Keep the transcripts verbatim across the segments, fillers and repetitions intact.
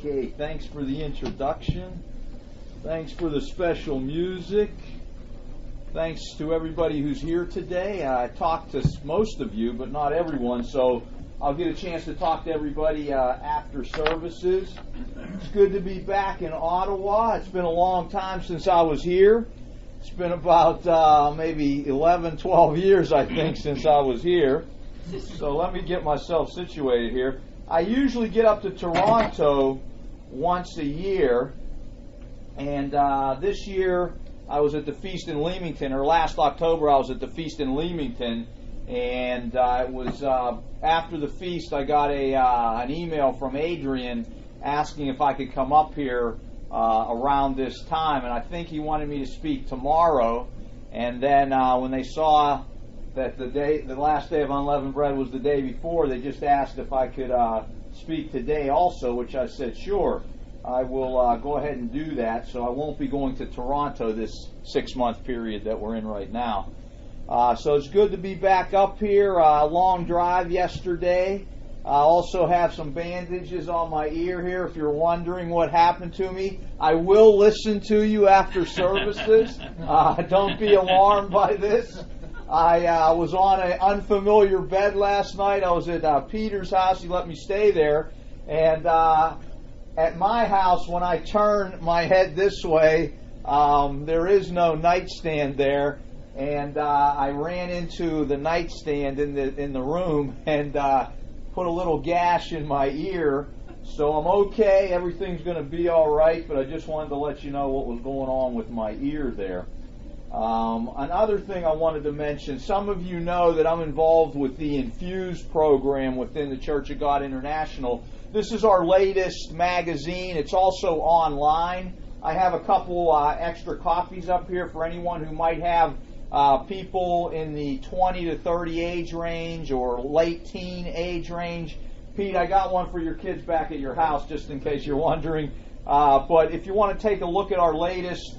Okay, thanks for the introduction. Thanks for the special music. Thanks to everybody who's here today. I talked to most of you, but not everyone, so I'll get a chance to talk to everybody uh, after services. It's good to be back in Ottawa. It's been a long time since I was here. It's been about uh, maybe eleven, twelve years, I think, since I was here. So let me get myself situated here. I usually get up to Toronto once a year, and uh, this year I was at the Feast in Leamington, or last October I was at the Feast in Leamington, and uh, it was uh, after the feast I got a uh, an email from Adrian asking if I could come up here uh, around this time, and I think he wanted me to speak tomorrow, and then uh, when they saw that the day, the last day of unleavened bread was the day before, they just asked if I could uh, speak today also, which I said, sure, I will uh, go ahead and do that. So I won't be going to Toronto this six-month period that we're in right now. Uh, so it's good to be back up here. A uh, long drive yesterday. I also have some bandages on my ear here if you're wondering what happened to me. I will listen to you after services. Uh, don't be alarmed by this. I uh, was on an unfamiliar bed last night. I was at uh, Peter's house. He let me stay there. And uh, at my house, when I turn my head this way, um, there is no nightstand there. And uh, I ran into the nightstand in the in the room and uh, put a little gash in my ear. So I'm okay. Everything's going to be all right. But I just wanted to let you know what was going on with my ear there. Um, another thing I wanted to mention, some of you know that I'm involved with the Infuse program within the Church of God International. This is our latest magazine. It's also online. I have a couple uh, extra copies up here for anyone who might have uh, people in the twenty to thirty age range or late teen age range. Pete, I got one for your kids back at your house just in case you're wondering. Uh, but if you want to take a look at our latest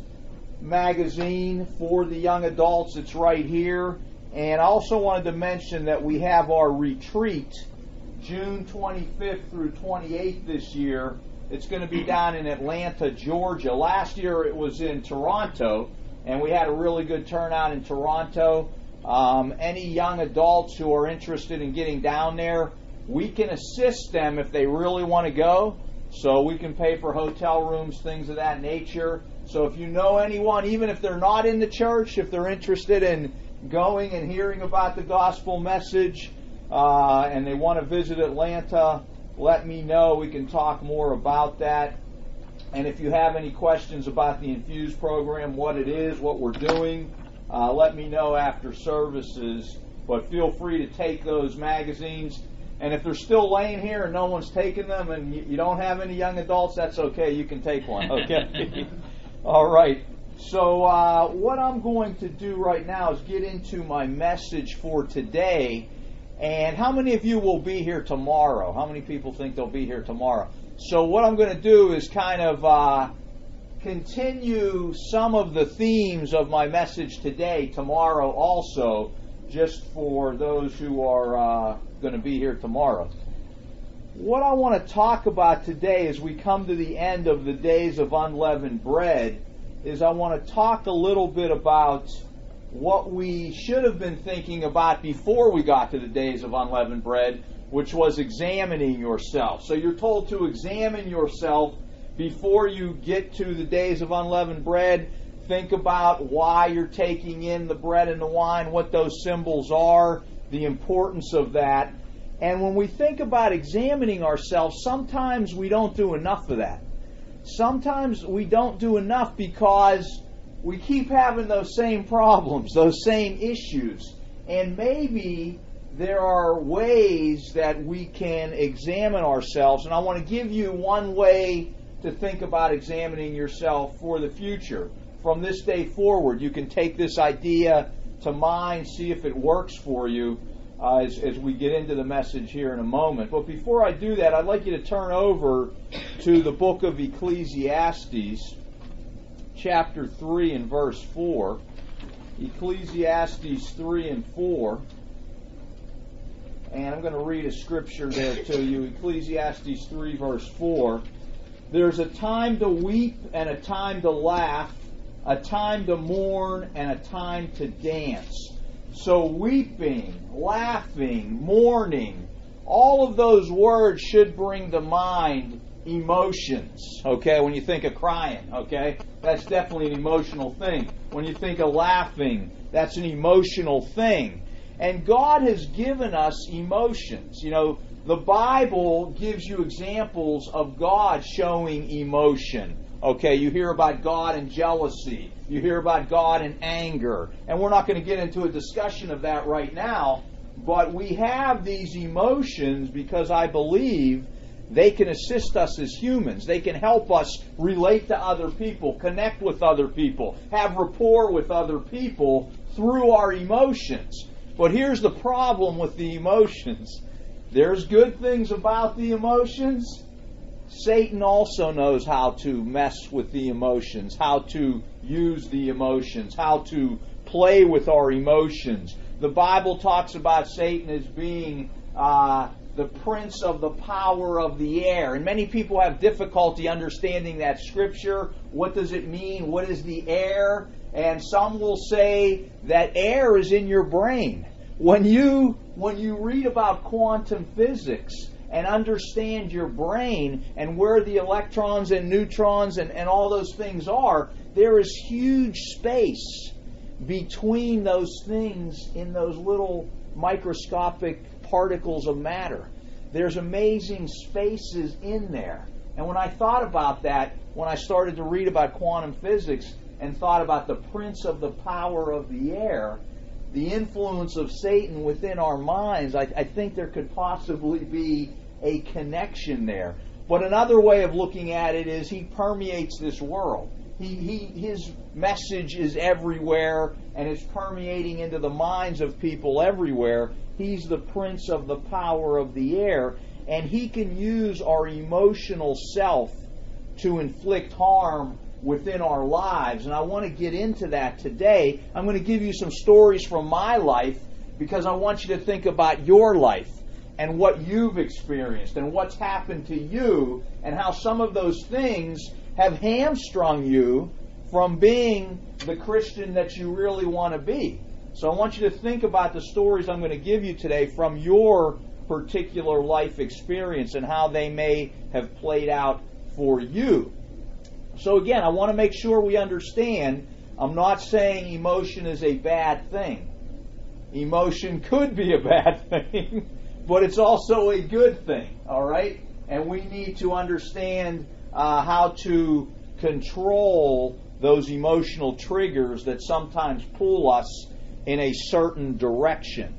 magazine for the young adults, it's right here. And I also wanted to mention that we have our retreat June twenty-fifth through twenty-eighth this year. It's going to be down in Atlanta, Georgia. Last year it was in Toronto, and we had a really good turnout in Toronto. Um, any young adults who are interested in getting down there, we can assist them if they really want to go. So we can pay for hotel rooms, things of that nature. So if you know anyone, even if they're not in the church, if they're interested in going and hearing about the gospel message, uh, and they want to visit Atlanta, let me know. We can talk more about that. And if you have any questions about the Infuse program, what it is, what we're doing, uh, let me know after services. But feel free to take those magazines. And if they're still laying here and no one's taking them and you don't have any young adults, that's okay. You can take one, okay? All right. So uh, what I'm going to do right now is get into my message for today. And how many of you will be here tomorrow? How many people think they'll be here tomorrow? So what I'm going to do is kind of uh, continue some of the themes of my message today, tomorrow also, just for those who are uh, going to be here tomorrow. What I want to talk about today as we come to the end of the days of unleavened bread is I want to talk a little bit about what we should have been thinking about before we got to the days of unleavened bread, which was examining yourself. So you're told to examine yourself before you get to the days of unleavened bread. Think about why you're taking in the bread and the wine, what those symbols are, the importance of that. And when we think about examining ourselves, sometimes we don't do enough of that. Sometimes we don't do enough because we keep having those same problems, those same issues. And maybe there are ways that we can examine ourselves. And I want to give you one way to think about examining yourself for the future. From this day forward, you can take this idea to mind, see if it works for you. Uh, as, as we get into the message here in a moment. But before I do that, I'd like you to turn over to the book of Ecclesiastes, chapter three and verse four. Ecclesiastes three and four. And I'm going to read a scripture there to you. Ecclesiastes three, verse four. There's a time to weep and a time to laugh, a time to mourn and a time to dance. So weeping, laughing, mourning, all of those words should bring to mind emotions, okay? When you think of crying, okay? That's definitely an emotional thing. When you think of laughing, that's an emotional thing. And God has given us emotions. You know, the Bible gives you examples of God showing emotion. Okay, you hear about God in jealousy. You hear about God in anger. And we're not going to get into a discussion of that right now. But we have these emotions because I believe they can assist us as humans. They can help us relate to other people, connect with other people, have rapport with other people through our emotions. But here's the problem with the emotions. There's good things about the emotions. Satan also knows how to mess with the emotions, how to use the emotions, how to play with our emotions. The Bible talks about Satan as being uh, the prince of the power of the air. And many people have difficulty understanding that scripture. What does it mean? What is the air? And some will say that air is in your brain. When you when you read about quantum physics and understand your brain and where the electrons and neutrons and, and all those things are, there is huge space between those things in those little microscopic particles of matter. There's amazing spaces in there. And when I thought about that, when I started to read about quantum physics and thought about the prince of the power of the air, the influence of Satan within our minds, I, I think there could possibly be a connection there. But another way of looking at it is he permeates this world. He, he, his message is everywhere and is permeating into the minds of people everywhere. He's the prince of the power of the air, and he can use our emotional self to inflict harm within our lives. And I want to get into that today. I'm going to give you some stories from my life because I want you to think about your life and what you've experienced and what's happened to you and how some of those things have hamstrung you from being the Christian that you really want to be. So I want you to think about the stories I'm going to give you today from your particular life experience and how they may have played out for you. So again, I want to make sure we understand, I'm not saying emotion is a bad thing. Emotion could be a bad thing, but it's also a good thing, all right? And we need to understand uh, how to control those emotional triggers that sometimes pull us in a certain direction.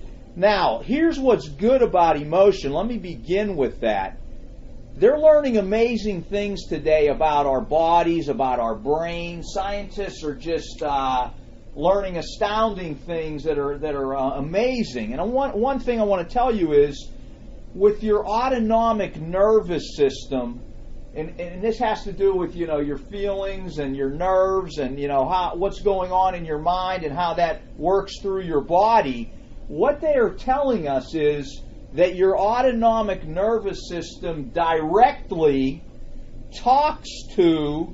Now, here's what's good about emotion. Let me begin with that. They're learning amazing things today about our bodies, about our brains. Scientists are just uh, learning astounding things that are that are uh, amazing. And one one thing I want to tell you is, with your autonomic nervous system, and, and this has to do with you know your feelings and your nerves and you know how what's going on in your mind and how that works through your body. What they are telling us is that your autonomic nervous system directly talks to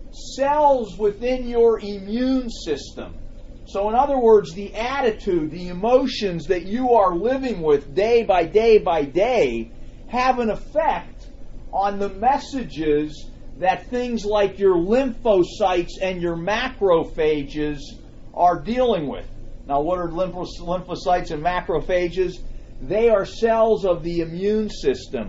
cells within your immune system. So in other words, the attitude, the emotions that you are living with day by day by day have an effect on the messages that things like your lymphocytes and your macrophages are dealing with. Now, what are lymphocytes and macrophages? They are cells of the immune system,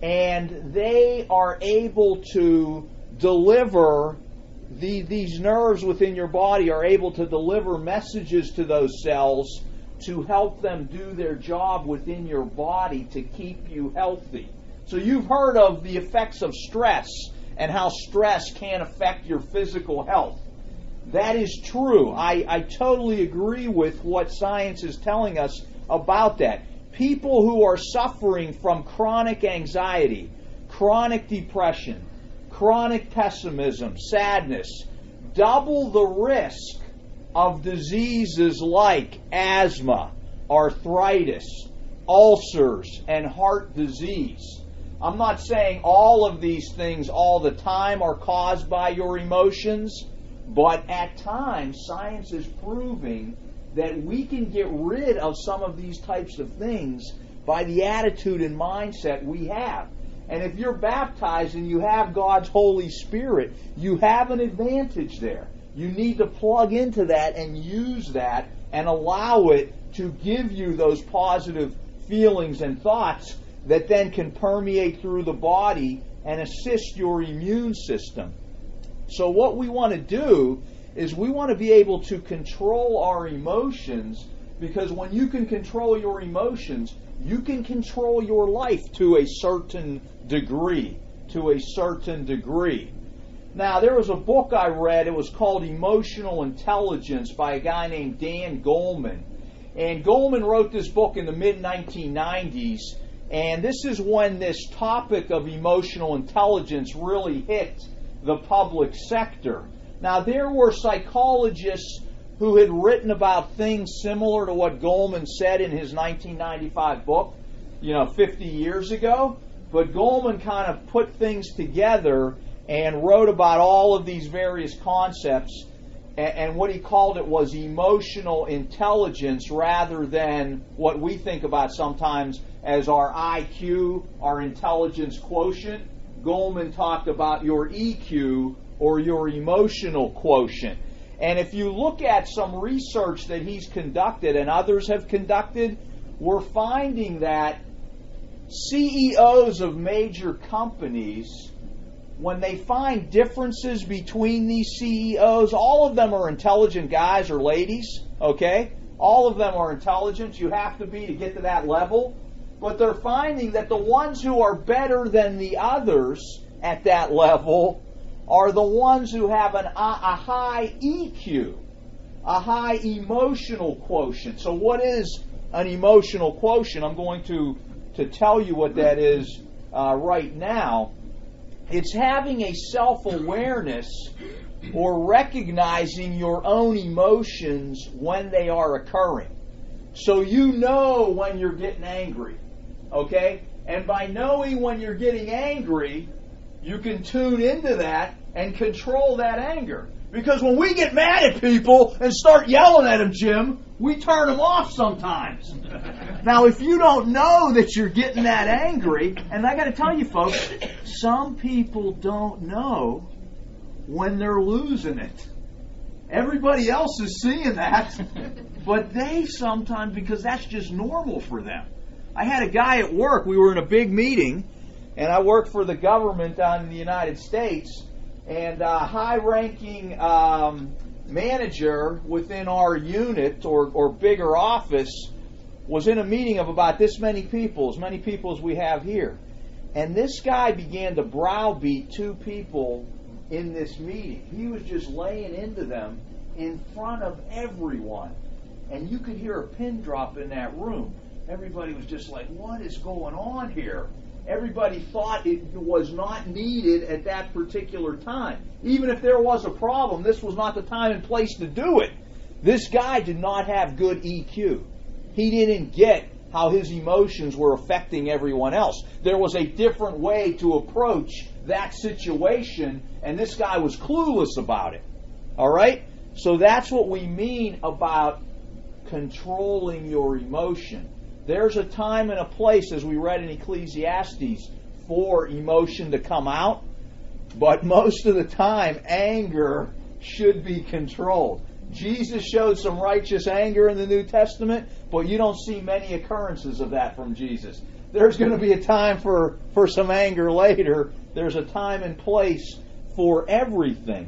and they are able to deliver, the, these nerves within your body are able to deliver messages to those cells to help them do their job within your body to keep you healthy. So you've heard of the effects of stress and how stress can affect your physical health. That is true. I, I totally agree with what science is telling us about that. People who are suffering from chronic anxiety, chronic depression, chronic pessimism, sadness, double the risk of diseases like asthma, arthritis, ulcers, and heart disease. I'm not saying all of these things all the time are caused by your emotions, but at times science is proving that we can get rid of some of these types of things by the attitude and mindset we have. And if you're baptized and you have God's Holy Spirit, you have an advantage there. You need to plug into that and use that and allow it to give you those positive feelings and thoughts that then can permeate through the body and assist your immune system. So what we want to do is we want to be able to control our emotions, because when you can control your emotions, you can control your life to a certain degree. To a certain degree. Now, there was a book I read. It was called Emotional Intelligence by a guy named Dan Goleman. And Goleman wrote this book in the mid nineteen nineties. And this is when this topic of emotional intelligence really hit the public sector. Now, there were psychologists who had written about things similar to what Goleman said in his nineteen ninety-five book, you know, fifty years ago. But Goleman kind of put things together and wrote about all of these various concepts, and, and what he called it was emotional intelligence rather than what we think about sometimes as our I Q, our intelligence quotient. Goleman talked about your E Q, or your emotional quotient. And if you look at some research that he's conducted and others have conducted, we're finding that C E Os of major companies, when they find differences between these C E Os, all of them are intelligent guys or ladies, okay? All of them are intelligent. You have to be to get to that level. But they're finding that the ones who are better than the others at that level are the ones who have an, a, a high E Q, a high emotional quotient. So what is an emotional quotient? I'm going to, to tell you what that is uh, right now. It's having a self-awareness or recognizing your own emotions when they are occurring. So you know when you're getting angry, okay? And by knowing when you're getting angry, you can tune into that and control that anger. Because when we get mad at people and start yelling at them, Jim, we turn them off sometimes. Now, if you don't know that you're getting that angry, and I got to tell you, folks, some people don't know when they're losing it. Everybody else is seeing that, but they sometimes, because that's just normal for them. I had a guy at work, we were in a big meeting, and I work for the government down in the United States, and a high-ranking um, manager within our unit or, or bigger office was in a meeting of about this many people, as many people as we have here. And this guy began to browbeat two people in this meeting. He was just laying into them in front of everyone. And you could hear a pin drop in that room. Everybody was just like, what is going on here? Everybody thought it was not needed at that particular time. Even if there was a problem, this was not the time and place to do it. This guy did not have good E Q. He didn't get how his emotions were affecting everyone else. There was a different way to approach that situation, and this guy was clueless about it. All right? So that's what we mean about controlling your emotion. There's a time and a place, as we read in Ecclesiastes, for emotion to come out. But most of the time, anger should be controlled. Jesus showed some righteous anger in the New Testament, but you don't see many occurrences of that from Jesus. There's going to be a time for, for some anger later. There's a time and place for everything.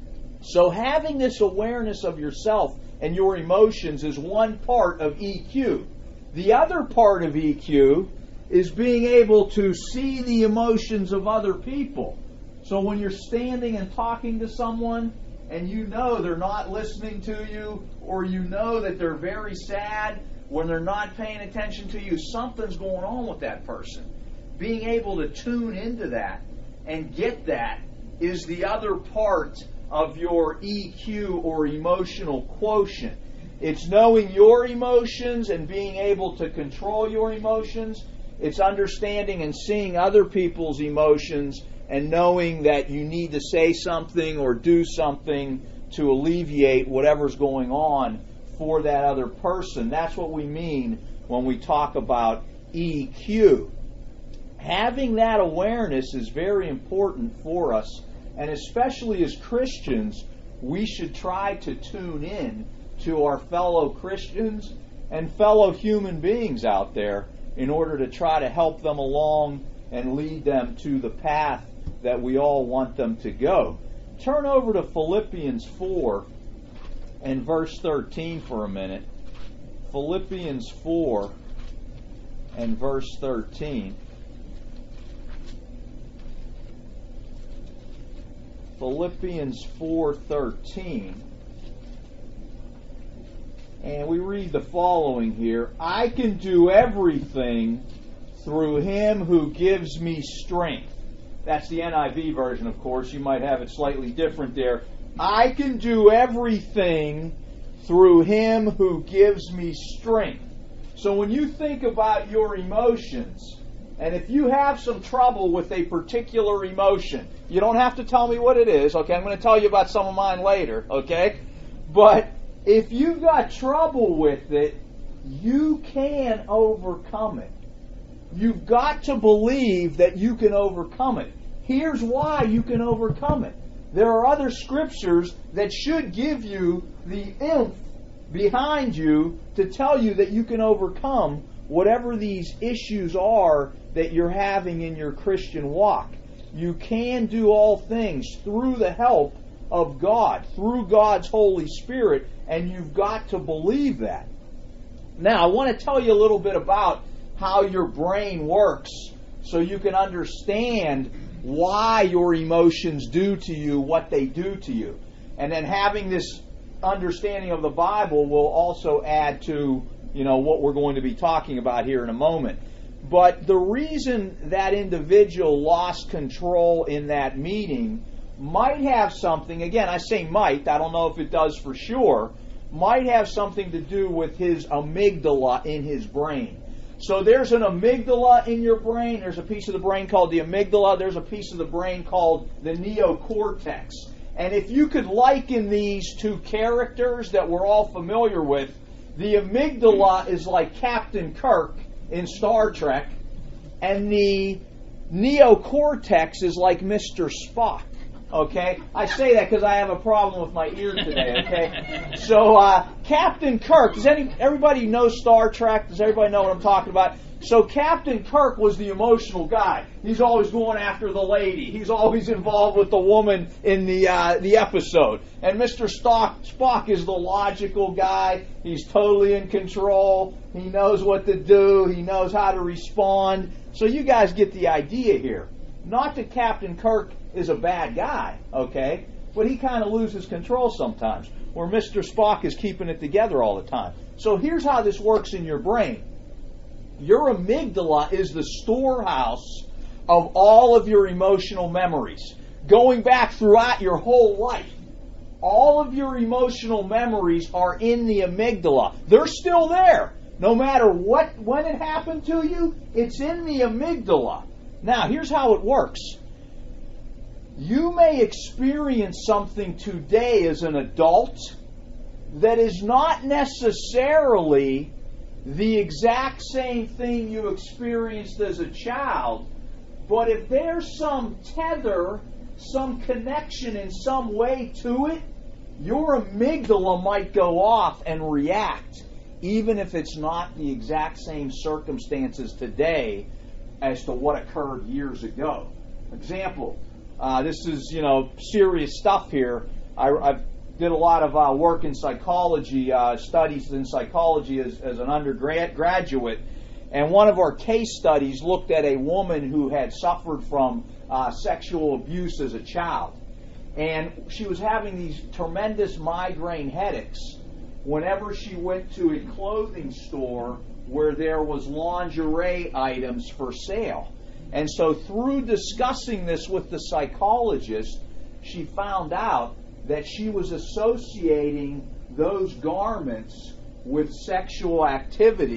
So having this awareness of yourself and your emotions is one part of E Q. The other part of E Q is being able to see the emotions of other people. So when you're standing and talking to someone and you know they're not listening to you, or you know that they're very sad, when they're not paying attention to you, something's going on with that person. Being able to tune into that and get that is the other part of your E Q or emotional quotient. It's knowing your emotions and being able to control your emotions. It's understanding and seeing other people's emotions and knowing that you need to say something or do something to alleviate whatever's going on for that other person. That's what we mean when we talk about E Q. Having that awareness is very important for us, and especially as Christians, we should try to tune in to our fellow Christians and fellow human beings out there in order to try to help them along and lead them to the path that we all want them to go. Turn over to Philippians four and verse thirteen for a minute. Philippians four and verse thirteen. Philippians four thirteen. And we read the following here. I can do everything through Him who gives me strength. That's the N I V version, of course. You might have it slightly different there. I can do everything through Him who gives me strength. So when you think about your emotions, and if you have some trouble with a particular emotion, you don't have to tell me what it is, okay? I'm going to tell you about some of mine later, okay? But if you've got trouble with it, you can overcome it. You've got to believe that you can overcome it. Here's why you can overcome it. There are other scriptures that should give you the oomph behind you to tell you that you can overcome whatever these issues are that you're having in your Christian walk. You can do all things through the help of God, through God's Holy Spirit, and you've got to believe that. Now, I want to tell you a little bit about how your brain works so you can understand why your emotions do to you what they do to you. And then having this understanding of the Bible will also add to, you know, what we're going to be talking about here in a moment. But the reason that individual lost control in that meeting might have something, again, I say might, I don't know if it does for sure, might have something to do with his amygdala in his brain. So there's an amygdala in your brain. There's a piece of the brain called the amygdala. There's a piece of the brain called the neocortex. And if you could liken these two characters that we're all familiar with, the amygdala is like Captain Kirk in Star Trek, and the neocortex is like Mister Spock. Okay? I say that because I have a problem with my ear today, okay? So, uh, Captain Kirk, does any, everybody know Star Trek? Does everybody know what I'm talking about? So, Captain Kirk was the emotional guy. He's always going after the lady. He's always involved with the woman in the uh, the episode. And Mister Spock, Spock is the logical guy. He's totally in control. He knows what to do. He knows how to respond. So, you guys get the idea here. Not that Captain Kirk is a bad guy, okay? But he kind of loses control sometimes, where Mister Spock is keeping it together all the time. So here's how this works in your brain. Your amygdala is the storehouse of all of your emotional memories, going back throughout your whole life. All of your emotional memories are in the amygdala. They're still there. No matter what, when it happened to you, it's in the amygdala. Now, here's how it works. You may experience something today as an adult that is not necessarily the exact same thing you experienced as a child, but if there's some tether, some connection in some way to it, your amygdala might go off and react, even if it's not the exact same circumstances today as to what occurred years ago. Example, uh, this is, you know, serious stuff here. I, I did a lot of uh, work in psychology, uh, studies in psychology as, as an undergraduate, and one of our case studies looked at a woman who had suffered from uh, sexual abuse as a child. And she was having these tremendous migraine headaches whenever she went to a clothing store where there was lingerie items for sale. And so through discussing this with the psychologist, she found out that she was associating those garments with sexual activity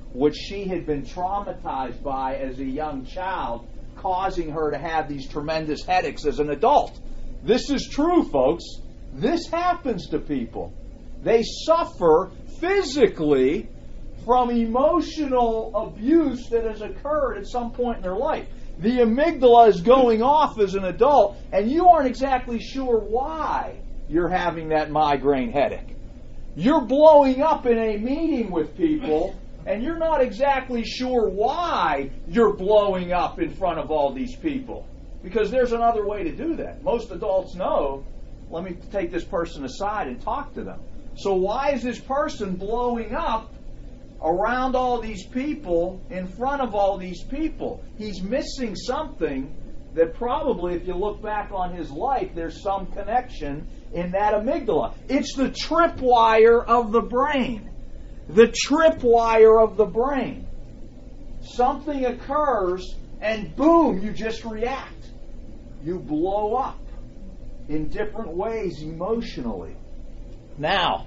which she had been traumatized by as a young child, causing her to have these tremendous headaches as an adult. This is true, folks. This happens to people. They suffer physically from emotional abuse that has occurred at some point in their life. The amygdala is going off as an adult, and you aren't exactly sure why you're having that migraine headache. You're blowing up in a meeting with people, and you're not exactly sure why you're blowing up in front of all these people. Because there's another way to do that. Most adults know, let me take this person aside and talk to them. So why is this person blowing up around all these people, in front of all these people? He's missing something that probably, if you look back on his life, there's some connection in that amygdala. It's the tripwire of the brain. The tripwire of the brain. Something occurs and boom, you just react. You blow up in different ways emotionally. Now,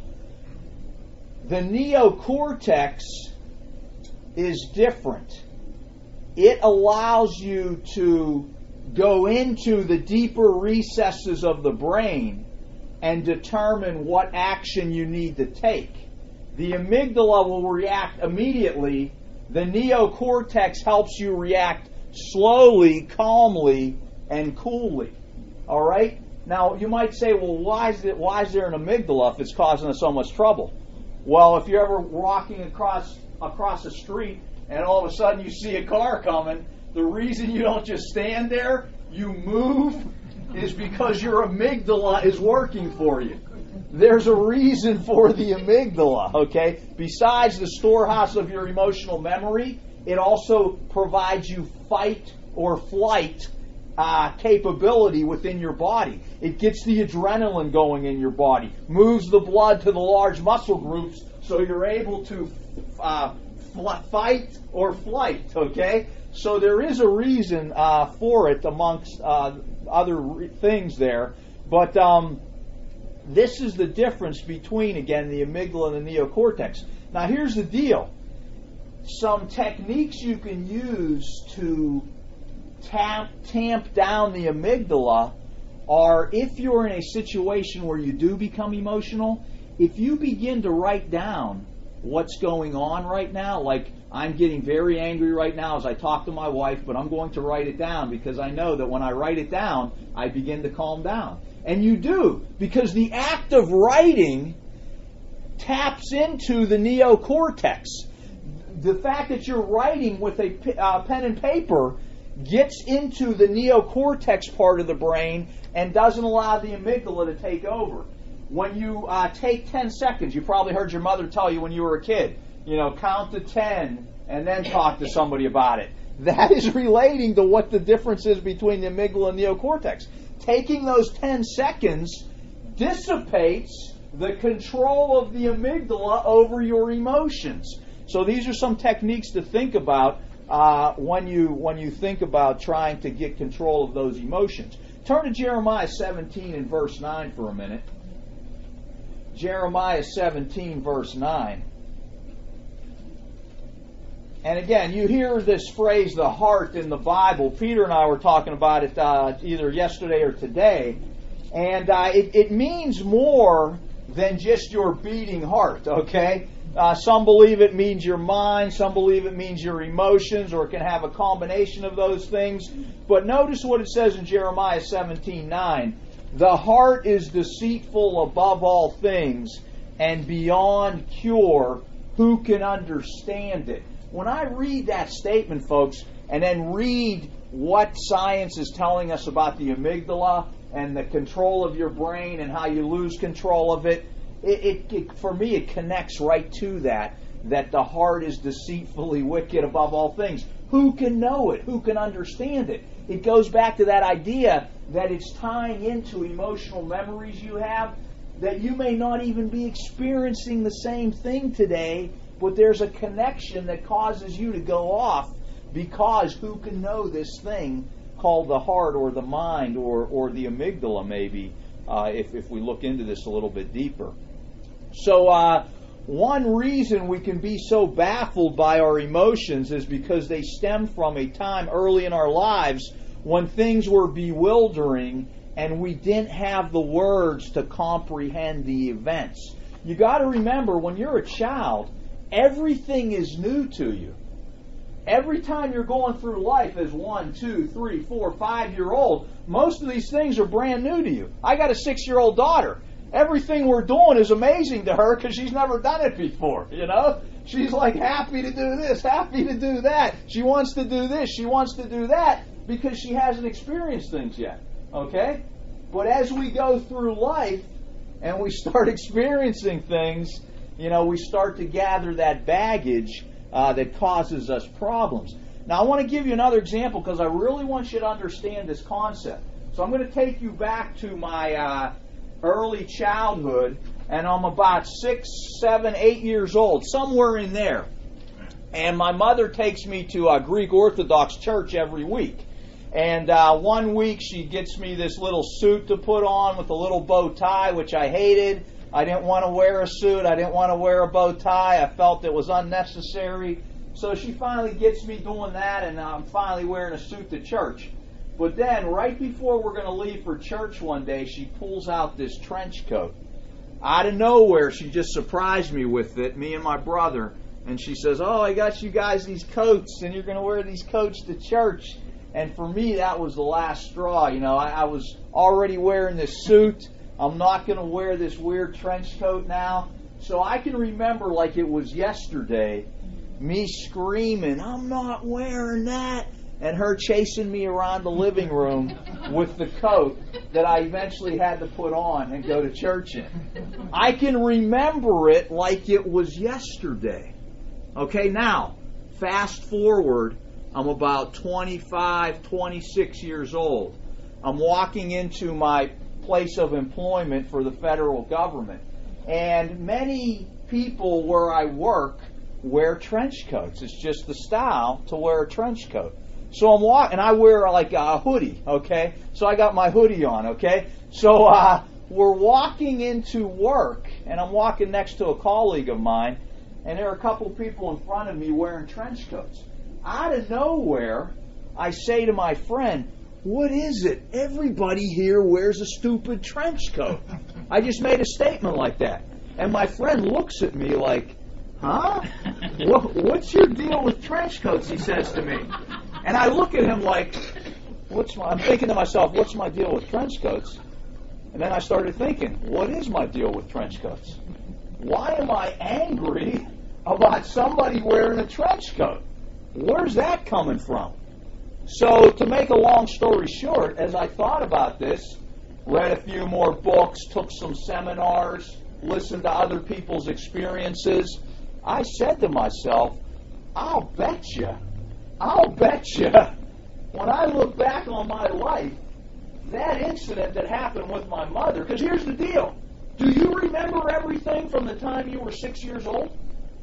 the neocortex is different. It allows you to go into the deeper recesses of the brain and determine what action you need to take. The amygdala will react immediately. The neocortex helps you react slowly, calmly, and coolly. All right? Now, you might say, well, why is it, why is there an amygdala if it's causing us so much trouble? Well, if you're ever walking across across a street and all of a sudden you see a car coming, the reason you don't just stand there, you move, is because your amygdala is working for you. There's a reason for the amygdala, okay? Besides the storehouse of your emotional memory, it also provides you fight or flight uh, capability within your body. It gets the adrenaline going in your body, moves the blood to the large muscle groups so you're able to uh, fl- fight or flight, okay? So there is a reason uh, for it amongst uh, other re- things there. But um, this is the difference between, again, the amygdala and the neocortex. Now here's the deal. Some techniques you can use to Tamp, tamp down the amygdala are, if you're in a situation where you do become emotional, if you begin to write down what's going on right now, like I'm getting very angry right now as I talk to my wife, but I'm going to write it down because I know that when I write it down, I begin to calm down. And you do, because the act of writing taps into the neocortex. The fact that you're writing with a uh, pen and paper gets into the neocortex part of the brain and doesn't allow the amygdala to take over. When you uh, take ten seconds, you probably heard your mother tell you when you were a kid, you know, count to ten and then talk to somebody about it. That is relating to what the difference is between the amygdala and neocortex. Taking those ten seconds dissipates the control of the amygdala over your emotions. So these are some techniques to think about Uh, when you when you think about trying to get control of those emotions. Turn to Jeremiah seventeen and verse nine for a minute. Jeremiah seventeen, verse nine. And again, you hear this phrase, the heart, in the Bible. Peter and I were talking about it uh, either yesterday or today. And uh, it, it means more than just your beating heart, okay? Uh, some believe it means your mind, some believe it means your emotions, or it can have a combination of those things. But notice what it says in Jeremiah seventeen nine. The heart is deceitful above all things and beyond cure. Who can understand it? When I read that statement, folks, and then read what science is telling us about the amygdala and the control of your brain and how you lose control of it, It, it, it, for me, it connects right to that, that the heart is deceitfully wicked above all things. Who can know it? Who can understand it? It goes back to that idea that it's tying into emotional memories you have, that you may not even be experiencing the same thing today, but there's a connection that causes you to go off, because who can know this thing called the heart or the mind or, or the amygdala, maybe, uh, if, if we look into this a little bit deeper. So uh, one reason we can be so baffled by our emotions is because they stem from a time early in our lives when things were bewildering and we didn't have the words to comprehend the events. You got to remember, when you're a child, everything is new to you. Every time you're going through life as one, two, three, four, five-year-old, most of these things are brand new to you. I got a six-year-old daughter. Everything we're doing is amazing to her because she's never done it before, you know? She's like happy to do this, happy to do that. She wants to do this, she wants to do that because she hasn't experienced things yet, okay? But as we go through life and we start experiencing things, you know, we start to gather that baggage uh, that causes us problems. Now, I want to give you another example because I really want you to understand this concept. So I'm going to take you back to my uh, early childhood, and I'm about six, seven, eight years old, somewhere in there. And my mother takes me to a Greek Orthodox church every week. And uh, one week she gets me this little suit to put on with a little bow tie, which I hated. I didn't want to wear a suit. I didn't want to wear a bow tie. I felt it was unnecessary. So she finally gets me doing that, and I'm finally wearing a suit to church. But then, right before we're going to leave for church one day, she pulls out this trench coat. Out of nowhere, she just surprised me with it, me and my brother. And she says, "Oh, I got you guys these coats, and you're going to wear these coats to church." And for me, that was the last straw. You know, I, I was already wearing this suit. I'm not going to wear this weird trench coat now. So I can remember like it was yesterday, me screaming, "I'm not wearing that," and her chasing me around the living room with the coat that I eventually had to put on and go to church in. I can remember it like it was yesterday. Okay, now, fast forward, I'm about twenty-five, twenty-six years old. I'm walking into my place of employment for the federal government. And many people where I work wear trench coats. It's just the style to wear a trench coat. So I'm walking, and I wear like a hoodie, okay? So I got my hoodie on, okay? So uh, we're walking into work, and I'm walking next to a colleague of mine, and there are a couple of people in front of me wearing trench coats. Out of nowhere, I say to my friend, "What is it? Everybody here wears a stupid trench coat." I just made a statement like that. And my friend looks at me like, "Huh? What, what's your deal with trench coats?" he says to me. And I look at him like, what's my, I'm thinking to myself, what's my deal with trench coats? And then I started thinking, what is my deal with trench coats? Why am I angry about somebody wearing a trench coat? Where's that coming from? So to make a long story short, as I thought about this, read a few more books, took some seminars, listened to other people's experiences, I said to myself, I'll bet you, I'll bet you, when I look back on my life, that incident that happened with my mother, because here's the deal. Do you remember everything from the time you were six years old?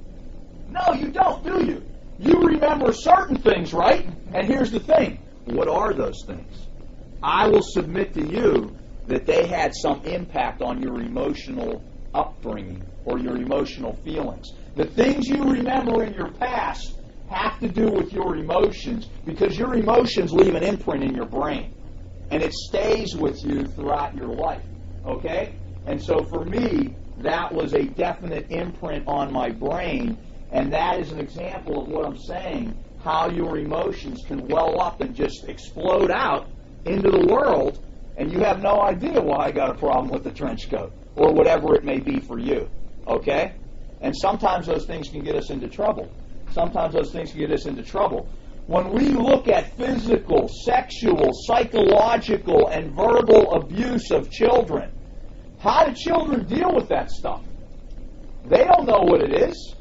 No, you don't, do you? You remember certain things, right? And here's the thing. What are those things? I will submit to you that they had some impact on your emotional upbringing or your emotional feelings. The things you remember in your past have to do with your emotions, because your emotions leave an imprint in your brain. And it stays with you throughout your life. Okay? And so for me, that was a definite imprint on my brain. And that is an example of what I'm saying, how your emotions can well up and just explode out into the world, and you have no idea why I got a problem with the trench coat, or whatever it may be for you. Okay? And sometimes those things can get us into trouble. Sometimes those things can get us into trouble. When we look at physical, sexual, psychological, and verbal abuse of children, how do children deal with that stuff? They don't know what it is.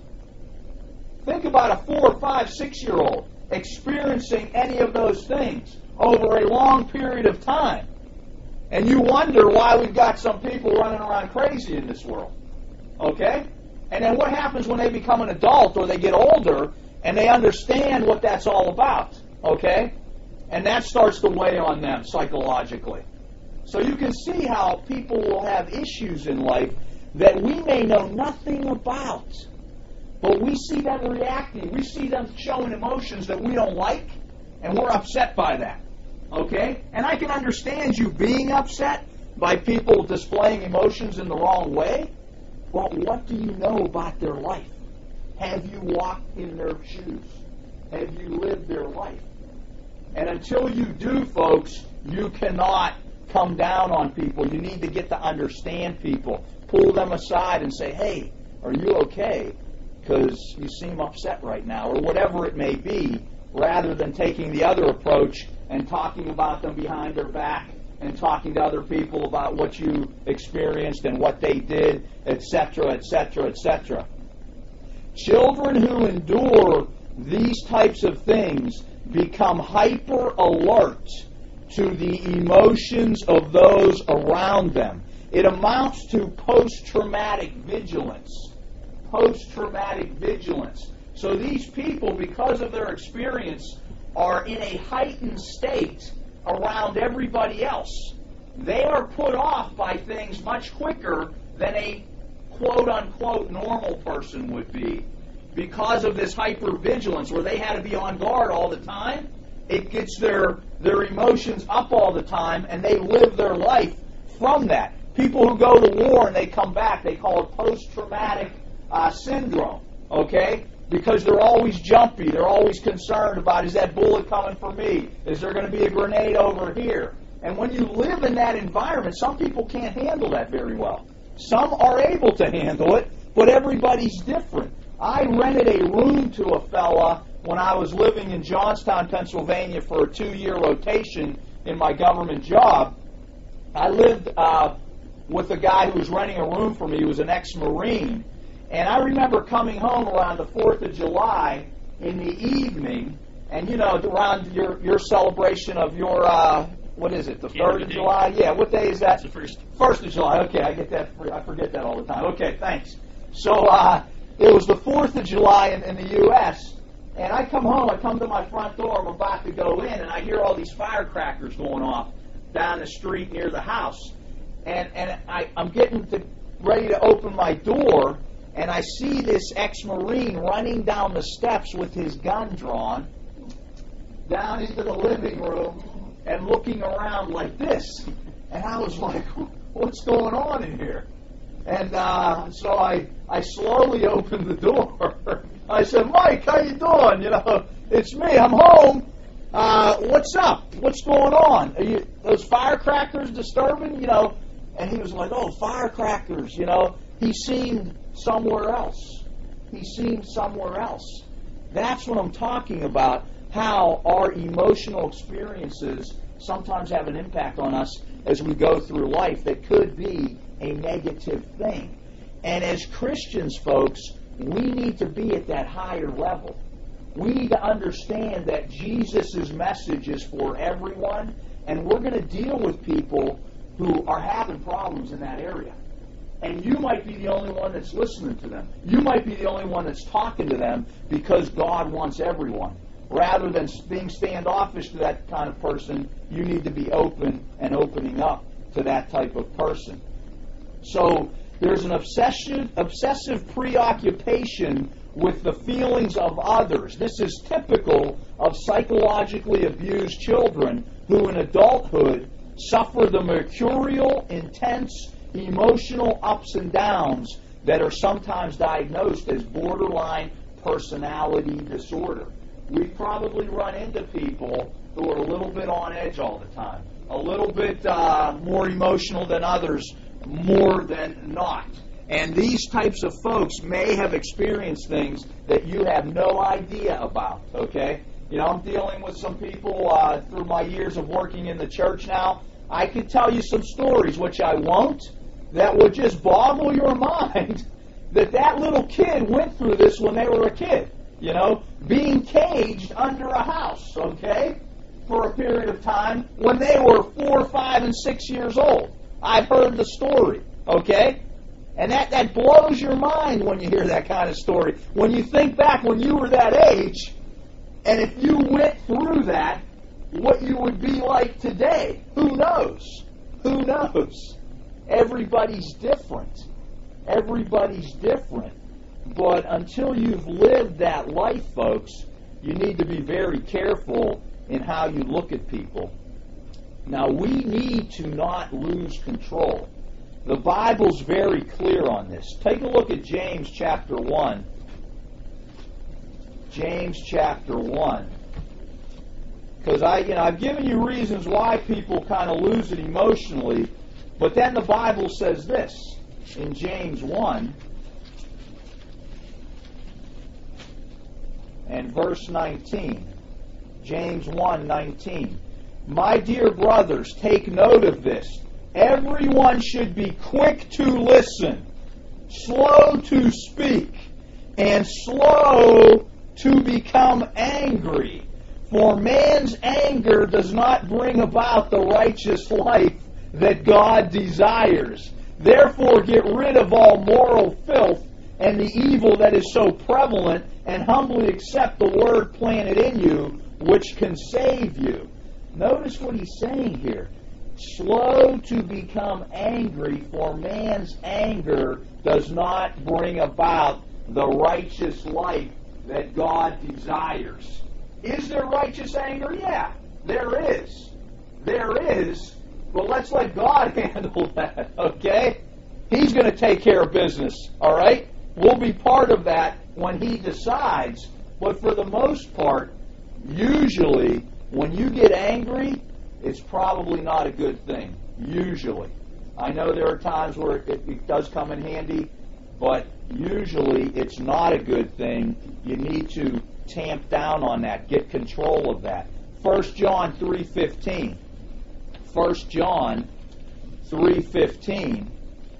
Think about a four, five, six-year-old experiencing any of those things over a long period of time. And you wonder why we've got some people running around crazy in this world. Okay? And then what happens when they become an adult or they get older and they understand what that's all about? Okay? And that starts to weigh on them psychologically. So you can see how people will have issues in life that we may know nothing about. But we see them reacting. We see them showing emotions that we don't like, and we're upset by that. Okay? And I can understand you being upset by people displaying emotions in the wrong way, but what do you know about their life? Have you walked in their shoes? Have you lived their life? And until you do, folks, you cannot come down on people. You need to get to understand people. Pull them aside and say, hey, are you okay? Because you seem upset right now, or whatever it may be, rather than taking the other approach and talking about them behind their back and talking to other people about what you experienced and what they did, et cetera, et cetera, et cetera. Children who endure these types of things become hyper alert to the emotions of those around them. It amounts to post-traumatic vigilance. Post-traumatic vigilance. So these people, because of their experience, are in a heightened state around everybody else. They are put off by things much quicker than a quote-unquote normal person would be. Because of this hypervigilance where they had to be on guard all the time, it gets their, their emotions up all the time, and they live their life from that. People who go to war and they come back, they call it post-traumatic uh, syndrome, okay? Because they're always jumpy. They're always concerned about, is that bullet coming for me? Is there going to be a grenade over here? And when you live in that environment, some people can't handle that very well. Some are able to handle it, but everybody's different. I rented a room to a fella when I was living in Johnstown, Pennsylvania for a two-year rotation in my government job. I lived uh, with a guy who was renting a room for me. He was an ex-Marine. And I remember coming home around the fourth of July in the evening, and, you know, around your, your celebration of your, uh, what is it, the third of July? Yeah, what day is that? It's the first. First of July. Okay, I get that. I forget that all the time. Okay, thanks. So uh, it was the fourth of July in, in the U S, and I come home, I come to my front door, I'm about to go in, and I hear all these firecrackers going off down the street near the house. And, and I, I'm getting to, ready to open my door, and I see this ex-Marine running down the steps with his gun drawn down into the living room and looking around like this. And I was like, what's going on in here? And uh, so I, I slowly opened the door. I said, Mike, how you doing? You know, it's me. I'm home. Uh, what's up? What's going on? Are you, those firecrackers disturbing? You know, and he was like, oh, firecrackers. You know, he seemed somewhere else. He seemed somewhere else. That's what I'm talking about. How our emotional experiences sometimes have an impact on us as we go through life that could be a negative thing. And as Christians, folks, we need to be at that higher level. We need to understand that Jesus' message is for everyone, and we're going to deal with people who are having problems in that area. And you might be the only one that's listening to them. You might be the only one that's talking to them because God wants everyone. Rather than being standoffish to that kind of person, you need to be open and opening up to that type of person. So there's an obsession, obsessive preoccupation with the feelings of others. This is typical of psychologically abused children who in adulthood suffer the mercurial, intense, emotional ups and downs that are sometimes diagnosed as borderline personality disorder. We probably run into people who are a little bit on edge all the time, a little bit uh, more emotional than others, more than not. And these types of folks may have experienced things that you have no idea about, okay? You know, I'm dealing with some people uh, through my years of working in the church now. I could tell you some stories, which I won't, that would just boggle your mind that that little kid went through this when they were a kid, you know, being caged under a house, okay, for a period of time when they were four, five, and six years old. I've heard the story, okay? And that, that blows your mind when you hear that kind of story. When you think back when you were that age, and if you went through that, what you would be like today. Who knows? Who knows? Everybody's different. Everybody's different. But until you've lived that life, folks, you need to be very careful in how you look at people. Now, we need to not lose control. The Bible's very clear on this. Take a look at James chapter one. James chapter one. Because I, you know, I've given you reasons why people kind of lose it emotionally, but then the Bible says this in James one and verse nineteen. James one nineteen. My dear brothers, take note of this. Everyone should be quick to listen, slow to speak, and slow to become angry. For man's anger does not bring about the righteous life that God desires. Therefore, get rid of all moral filth and the evil that is so prevalent, and humbly accept the word planted in you, which can save you. Notice what he's saying here. Slow to become angry, for man's anger does not bring about the righteous life that God desires. Is there righteous anger? Yeah, there is. There is. But let's let God handle that, okay? He's going to take care of business, all right? We'll be part of that when He decides. But for the most part, usually, when you get angry, it's probably not a good thing. Usually. I know there are times where it, it does come in handy, but usually it's not a good thing. You need to tamp down on that. Get control of that. First John three fifteen. First John three fifteen.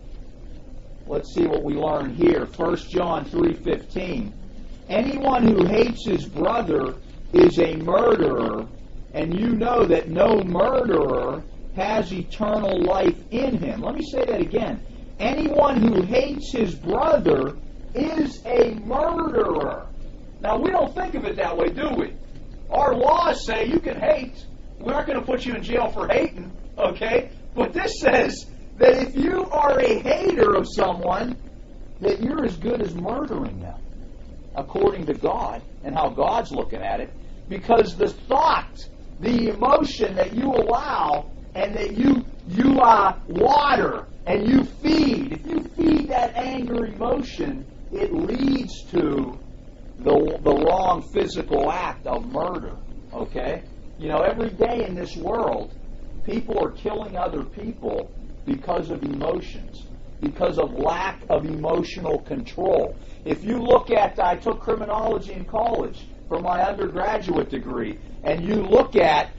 Let's see what we learn here. First John three fifteen. Anyone who hates his brother is a murderer, and you know that no murderer has eternal life in him. Let me say that again. Anyone who hates his brother is a murderer. Now, we don't think of it that way, do we? Our laws say you can hate. We're not going to put you in jail for hating, okay? But this says that if you are a hater of someone, that you're as good as murdering them, according to God and how God's looking at it. Because the thought, the emotion that you allow and that you you uh, water and you feed, if you feed that anger emotion, it leads to the, the wrong physical act of murder, okay? You know, every day in this world, people are killing other people because of emotions, because of lack of emotional control. If you look at, I took criminology in college for my undergraduate degree, and you look at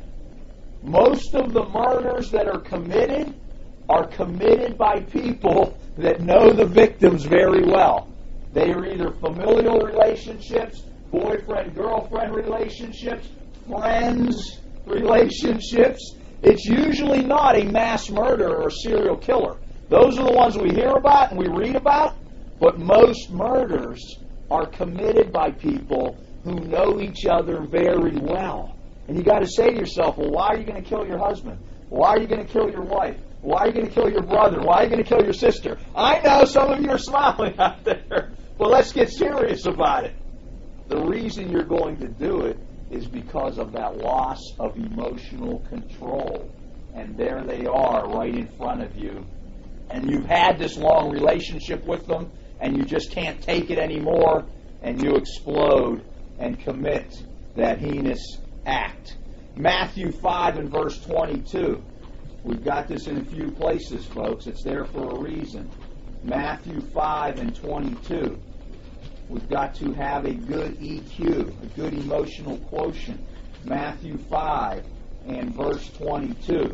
most of the murders that are committed are committed by people that know the victims very well. They are either familial relationships, boyfriend-girlfriend relationships, friends relationships. It's usually not a mass murderer or serial killer. Those are the ones we hear about and we read about, but most murders are committed by people who know each other very well. And you got to say to yourself, well, why are you going to kill your husband? Why are you going to kill your wife? Why are you going to kill your brother? Why are you going to kill your sister? I know some of you are smiling out there, but let's get serious about it. The reason you're going to do it is because of that loss of emotional control. And there they are right in front of you. And you've had this long relationship with them, and you just can't take it anymore, and you explode and commit that heinous act. Matthew five and verse twenty-two. We've got this in a few places, folks. It's there for a reason. Matthew five and twenty-two. We've got to have a good E Q, a good emotional quotient. Matthew five and verse twenty-two.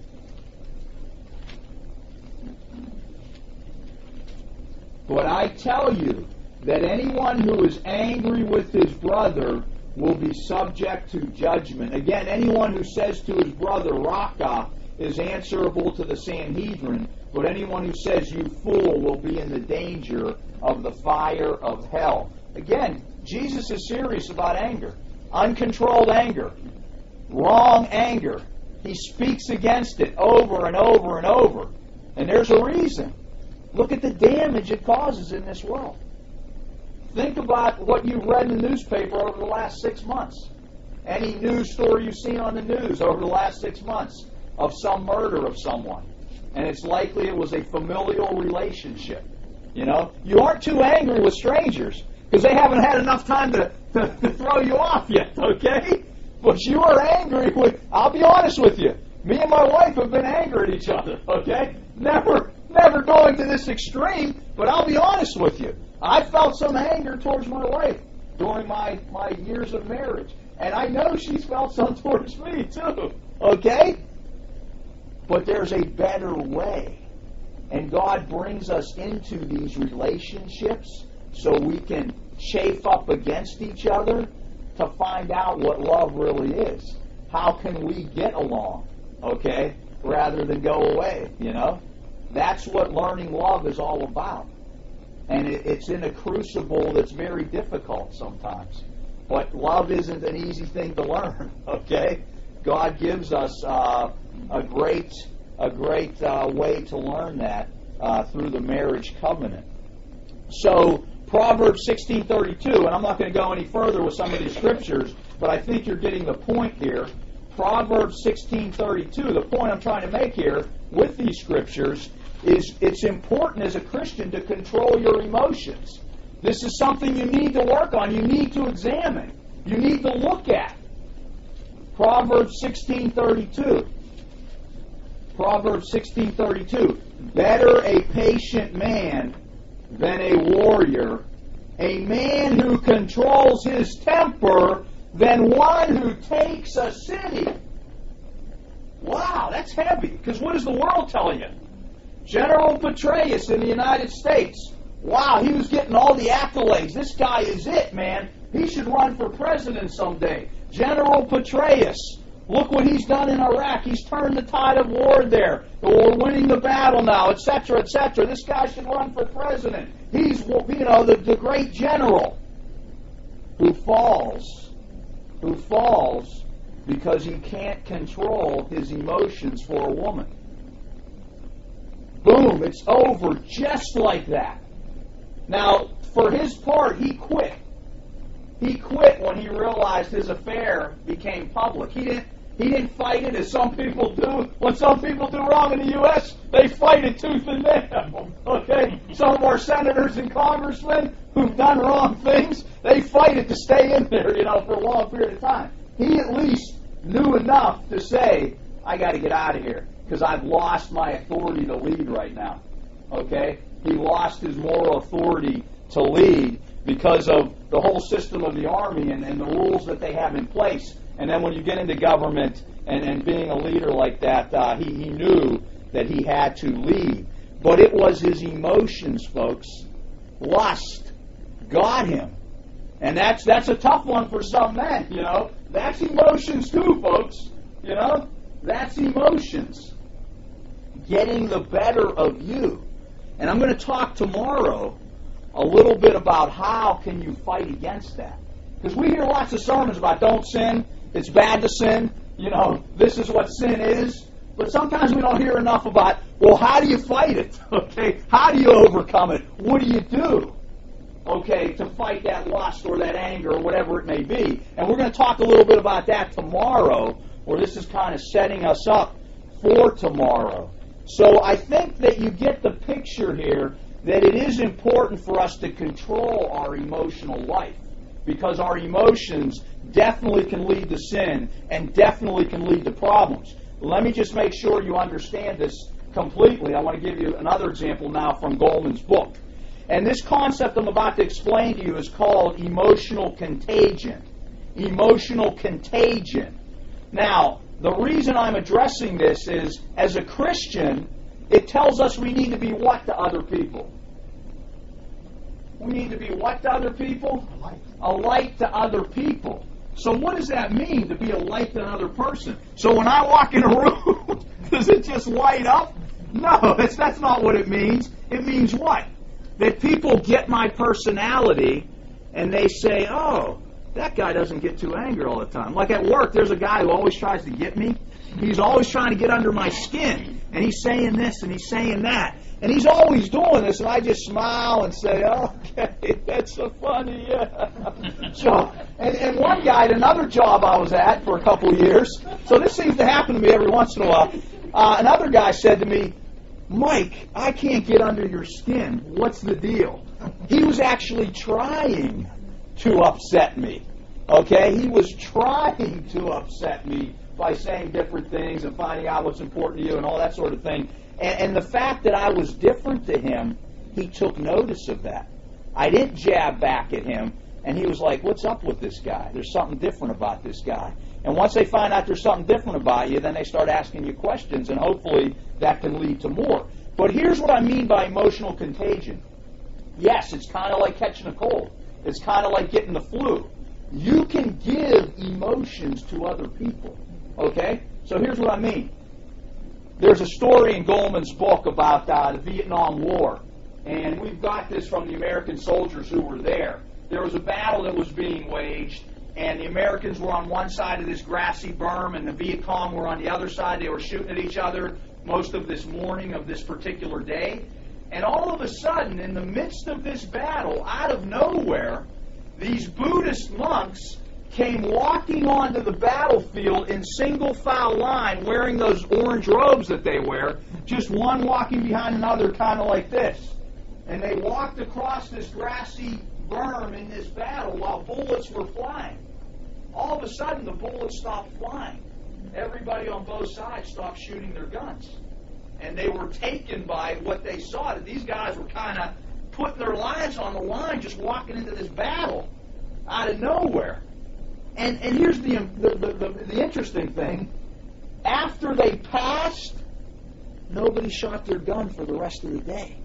But I tell you that anyone who is angry with his brother will be subject to judgment. Again, anyone who says to his brother, Raka, is answerable to the Sanhedrin, but anyone who says, you fool, will be in the danger of the fire of hell. Again, Jesus is serious about anger. Uncontrolled anger. Wrong anger. He speaks against it over and over and over. And there's a reason. Look at the damage it causes in this world. Think about what you've read in the newspaper over the last six months. Any news story you've seen on the news over the last six months of some murder of someone. And it's likely it was a familial relationship. You know, you aren't too angry with strangers because they haven't had enough time to, to, to throw you off yet, okay? But you are angry with, I'll be honest with you, me and my wife have been angry at each other, okay? Never, never going to this extreme, but I'll be honest with you. I felt some anger towards my wife during my, my years of marriage. And I know she's felt some towards me too, okay? But there's a better way. And God brings us into these relationships so we can chafe up against each other to find out what love really is. How can we get along, okay, rather than go away, you know? That's what learning love is all about. And it, it's in a crucible that's very difficult sometimes. But love isn't an easy thing to learn, okay? God gives us uh, a great a great uh, way to learn that uh, through the marriage covenant. So Proverbs sixteen thirty-two, and I'm not going to go any further with some of these scriptures, but I think you're getting the point here. Proverbs sixteen thirty-two, the point I'm trying to make here with these scriptures is it's important as a Christian to control your emotions. This is something you need to work on. You need to examine. You need to look at. Proverbs sixteen thirty-two. Proverbs sixteen thirty-two. Better a patient man than a warrior, a man who controls his temper than one who takes a city. Wow, that's heavy. Because what is the world telling you? General Petraeus in the United States. Wow, he was getting all the accolades. This guy is it, man. He should run for president someday. General Petraeus. Look what he's done in Iraq. He's turned the tide of war there. We're winning the battle now, et cetera, et cetera. This guy should run for president. He's, you know, the, the great general who falls, who falls because he can't control his emotions for a woman. Boom, it's over just like that. Now, for his part, he quit. He quit when he realized his affair became public. He didn't He didn't fight it as some people do. What some people do wrong in the U S, they fight it tooth and nail. Okay? Some of our senators and congressmen who've done wrong things, they fight it to stay in there, you know, for a long period of time. He at least knew enough to say, I got to get out of here because I've lost my authority to lead right now. Okay? He lost his moral authority to lead because of the whole system of the army and, and the rules that they have in place. And then when you get into government and, and being a leader like that, uh, he, he knew that he had to lead. But it was his emotions, folks. Lust got him. And that's that's a tough one for some men, you know. That's emotions too, folks. You know, that's emotions. Getting the better of you. And I'm going to talk tomorrow a little bit about how can you fight against that. Because we hear lots of sermons about don't sin, it's bad to sin, you know, this is what sin is. But sometimes we don't hear enough about, well, how do you fight it? Okay, how do you overcome it? What do you do? Okay, to fight that lust or that anger or whatever it may be. And we're going to talk a little bit about that tomorrow, where this is kind of setting us up for tomorrow. So I think that you get the picture here that it is important for us to control our emotional life, because our emotions definitely can lead to sin and definitely can lead to problems. Let me just make sure you understand this completely. I want to give you another example now from Goleman's book. And this concept I'm about to explain to you is called emotional contagion. Emotional contagion. Now, the reason I'm addressing this is, as a Christian, it tells us we need to be what to other people? We need to be what to other people? A light. A light to other people. So what does that mean, to be a light to another person? So when I walk in a room, does it just light up? No, that's, that's not what it means. It means what? That people get my personality and they say, oh, that guy doesn't get too angry all the time. Like at work, there's a guy who always tries to get me. He's always trying to get under my skin. and he's saying this and he's saying that. And he's always doing this, and I just smile and say, okay, that's so funny. Yeah. So, and, and one guy at another job I was at for a couple of years, so this seems to happen to me every once in a while, uh, another guy said to me, Mike, I can't get under your skin. What's the deal? He was actually trying to upset me. Okay? He was trying to upset me by saying different things and finding out what's important to you and all that sort of thing. And, and the fact that I was different to him, he took notice of that. I didn't jab back at him, and he was like, what's up with this guy? There's something different about this guy. And once they find out there's something different about you, then they start asking you questions, and hopefully that can lead to more. But here's what I mean by emotional contagion. Yes, it's kind of like catching a cold. It's kind of like getting the flu. You can give emotions to other people. Okay? So here's what I mean. There's a story in Goldman's book about uh, the Vietnam War. And we've got this from the American soldiers who were there. There was a battle that was being waged, and the Americans were on one side of this grassy berm, and the Viet Cong were on the other side. They were shooting at each other most of this morning of this particular day. And all of a sudden, in the midst of this battle, out of nowhere, these Buddhist monks came walking onto the battlefield in single file line, wearing those orange robes that they wear, just one walking behind another, kind of like this. And they walked across this grassy berm in this battle while bullets were flying. All of a sudden, the bullets stopped flying. Everybody on both sides stopped shooting their guns. And they were taken by what they saw, that these guys were kind of putting their lives on the line, just walking into this battle out of nowhere. And and here's the the, the, the the interesting thing. After they passed, nobody shot their gun for the rest of the day.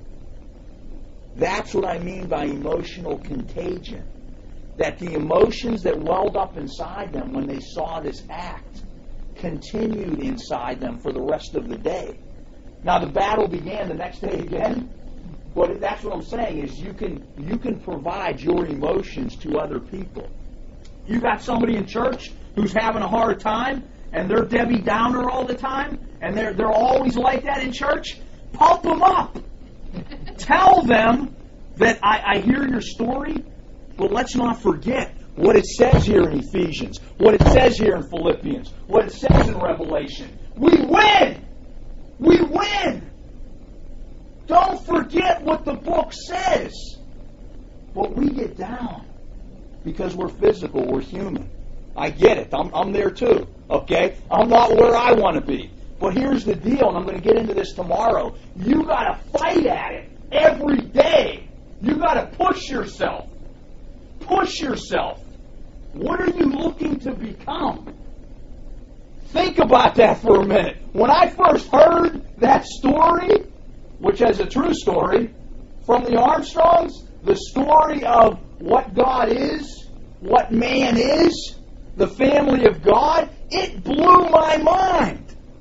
That's what I mean by emotional contagion. That the emotions that welled up inside them when they saw this act continued inside them for the rest of the day. Now the battle began the next day again, but that's what I'm saying is you can you can provide your emotions to other people. You got somebody in church who's having a hard time, and they're Debbie Downer all the time, and they're they're always like that in church. Pump them up. Tell them that I, I hear your story, but let's not forget what it says here in Ephesians, what it says here in Philippians, what it says in Revelation. We win! We win! Don't forget what the book says. But we get down because we're physical, we're human. I get it. I'm, I'm there too. Okay? I'm not where I want to be. But here's the deal, and I'm going to get into this tomorrow. You got to fight at it every day. You got to push yourself. Push yourself. What are you looking to become? Think about that for a minute. When I first heard that story, which is a true story, from the Armstrongs, the story of what God is, what man is, the family of God, it blew my mind.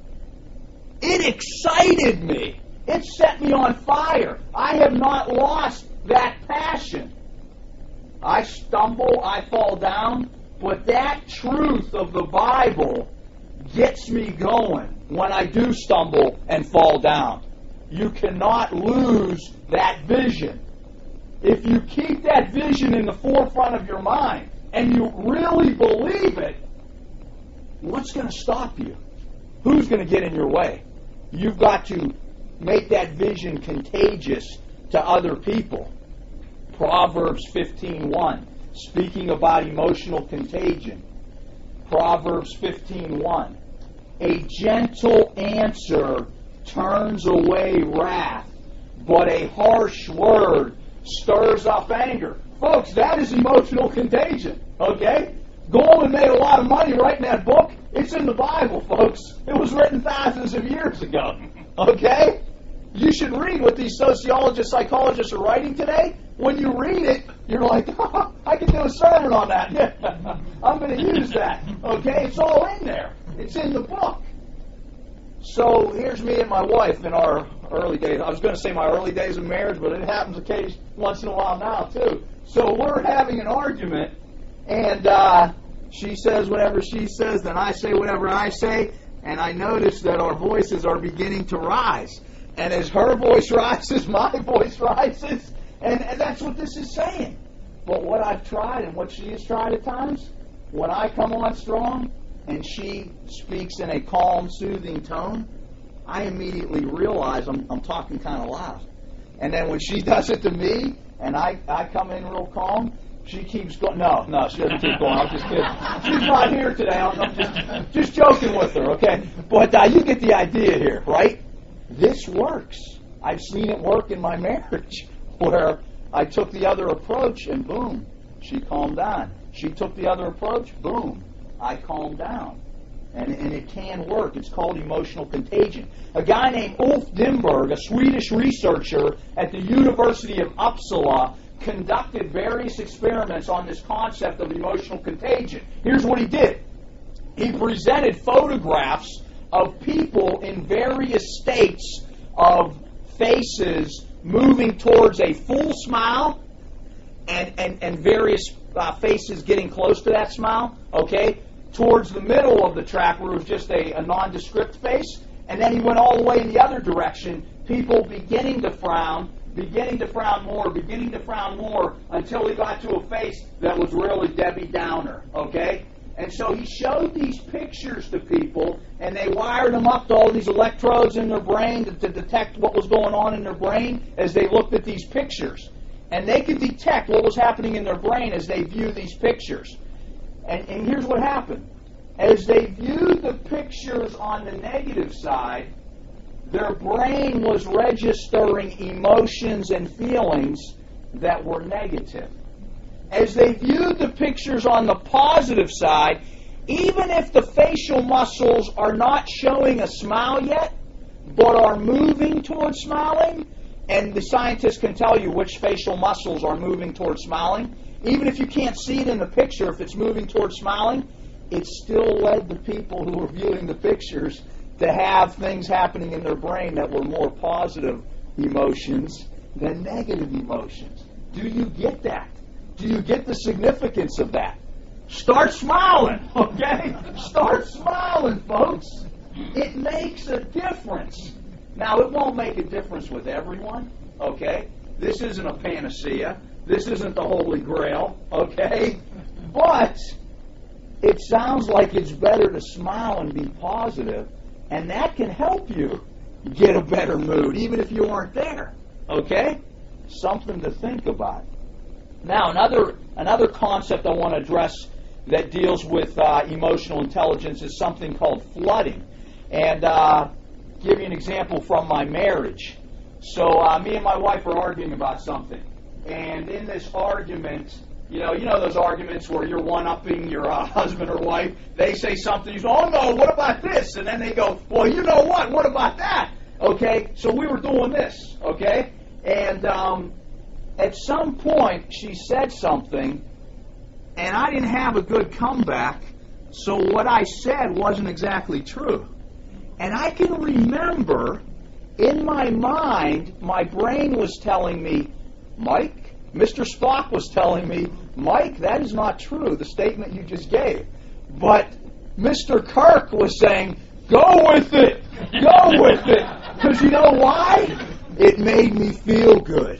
It excited me. It set me on fire. I have not lost that passion. I stumble, I fall down, but that truth of the Bible gets me going when I do stumble and fall down. You cannot lose that vision. If you keep that vision in the forefront of your mind and you really believe it, what's going to stop you? Who's going to get in your way? You've got to make that vision contagious to other people. Proverbs fifteen one, speaking about emotional contagion. Proverbs fifteen one, a gentle answer turns away wrath, but a harsh word stirs up anger. Folks, that is emotional contagion, okay? Goldman made a lot of money writing that book. It's in the Bible, folks. It was written thousands of years ago, okay? You should read what these sociologists, psychologists are writing today. When you read it, you're like, oh, I can do a sermon on that. I'm going to use that, okay? It's all in there. It's in the book. So here's me and my wife in our early days. I was going to say my early days of marriage, but it happens occasionally once in a while now, too. So we're having an argument, and uh, she says whatever she says, then I say whatever I say, and I notice that our voices are beginning to rise. And as her voice rises, my voice rises, and, and that's what this is saying. But what I've tried and what she has tried at times, when I come on strong and she speaks in a calm, soothing tone, I immediately realize I'm, I'm talking kind of loud. And then when she does it to me and I, I come in real calm, she keeps going. No, no, she doesn't keep going. I'm just kidding. She's not here today. I'm, I'm just, just joking with her, okay? But uh, you get the idea here, right? This works. I've seen it work in my marriage where I took the other approach and boom, she calmed down. She took the other approach, boom, I calmed down. And, and it can work. It's called emotional contagion. A guy named Ulf Dimberg, a Swedish researcher at the University of Uppsala, conducted various experiments on this concept of emotional contagion. Here's what he did. He presented photographs of people in various states of faces moving towards a full smile and, and, and various uh, faces getting close to that smile, okay, towards the middle of the track where it was just a, a nondescript face, and then he went all the way in the other direction, people beginning to frown, beginning to frown more, beginning to frown more, until he got to a face that was really Debbie Downer, okay? And so he showed these pictures to people, and they wired them up to all these electrodes in their brain to, to detect what was going on in their brain as they looked at these pictures. And they could detect what was happening in their brain as they viewed these pictures. And, and here's what happened. As they viewed the pictures on the negative side, their brain was registering emotions and feelings that were negative. As they viewed the pictures on the positive side, even if the facial muscles are not showing a smile yet, but are moving towards smiling, and the scientists can tell you which facial muscles are moving towards smiling, even if you can't see it in the picture, if it's moving towards smiling, it still led the people who were viewing the pictures to have things happening in their brain that were more positive emotions than negative emotions. Do you get that? Do you get the significance of that? Start smiling, okay? Start smiling, folks. It makes a difference. Now, it won't make a difference with everyone, okay? This isn't a panacea. This isn't the Holy Grail, okay? But it sounds like it's better to smile and be positive, and that can help you get a better mood, even if you aren't there, okay? Something to think about. Now, another another concept I want to address that deals with uh, emotional intelligence is something called flooding. And uh, give you an example from my marriage. So uh, me and my wife are arguing about something. And in this argument, you know, you know those arguments where you're one-upping your uh, husband or wife. They say something, you say, oh no, what about this? And then they go, well, you know what, what about that? Okay, so we were doing this, okay? And um, at some point, she said something, and I didn't have a good comeback, so what I said wasn't exactly true. And I can remember, in my mind, my brain was telling me, Mike, Mister Spock was telling me, Mike, that is not true, the statement you just gave. But Mister Kirk was saying, go with it, go with it. Because you know why? It made me feel good.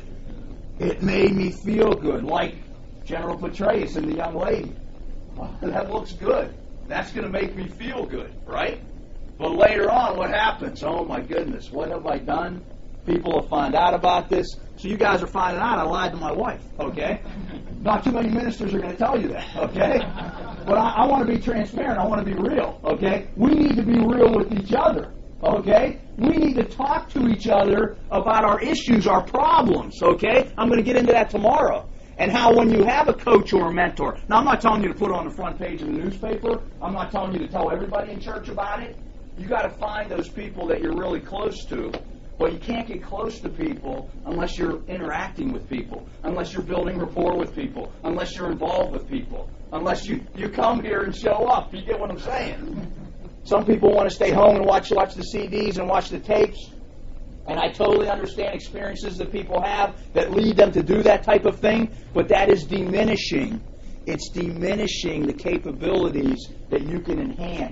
It made me feel good, like General Petraeus and the young lady. Well, that looks good. That's going to make me feel good, right? But later on, what happens? Oh, my goodness, what have I done? People will find out about this. So you guys are finding out I lied to my wife, okay? Not too many ministers are going to tell you that, okay? But I, I want to be transparent. I want to be real, okay? We need to be real with each other, okay? We need to talk to each other about our issues, our problems, okay? I'm going to get into that tomorrow. And how when you have a coach or a mentor, now I'm not telling you to put it on the front page of the newspaper. I'm not telling you to tell everybody in church about it. You got to find those people that you're really close to. But you can't get close to people unless you're interacting with people, unless you're building rapport with people, unless you're involved with people, unless you, you come here and show up. You get what I'm saying? Some people want to stay home and watch watch the C Ds and watch the tapes. And I totally understand experiences that people have that lead them to do that type of thing, but that is diminishing. It's diminishing the capabilities that you can enhance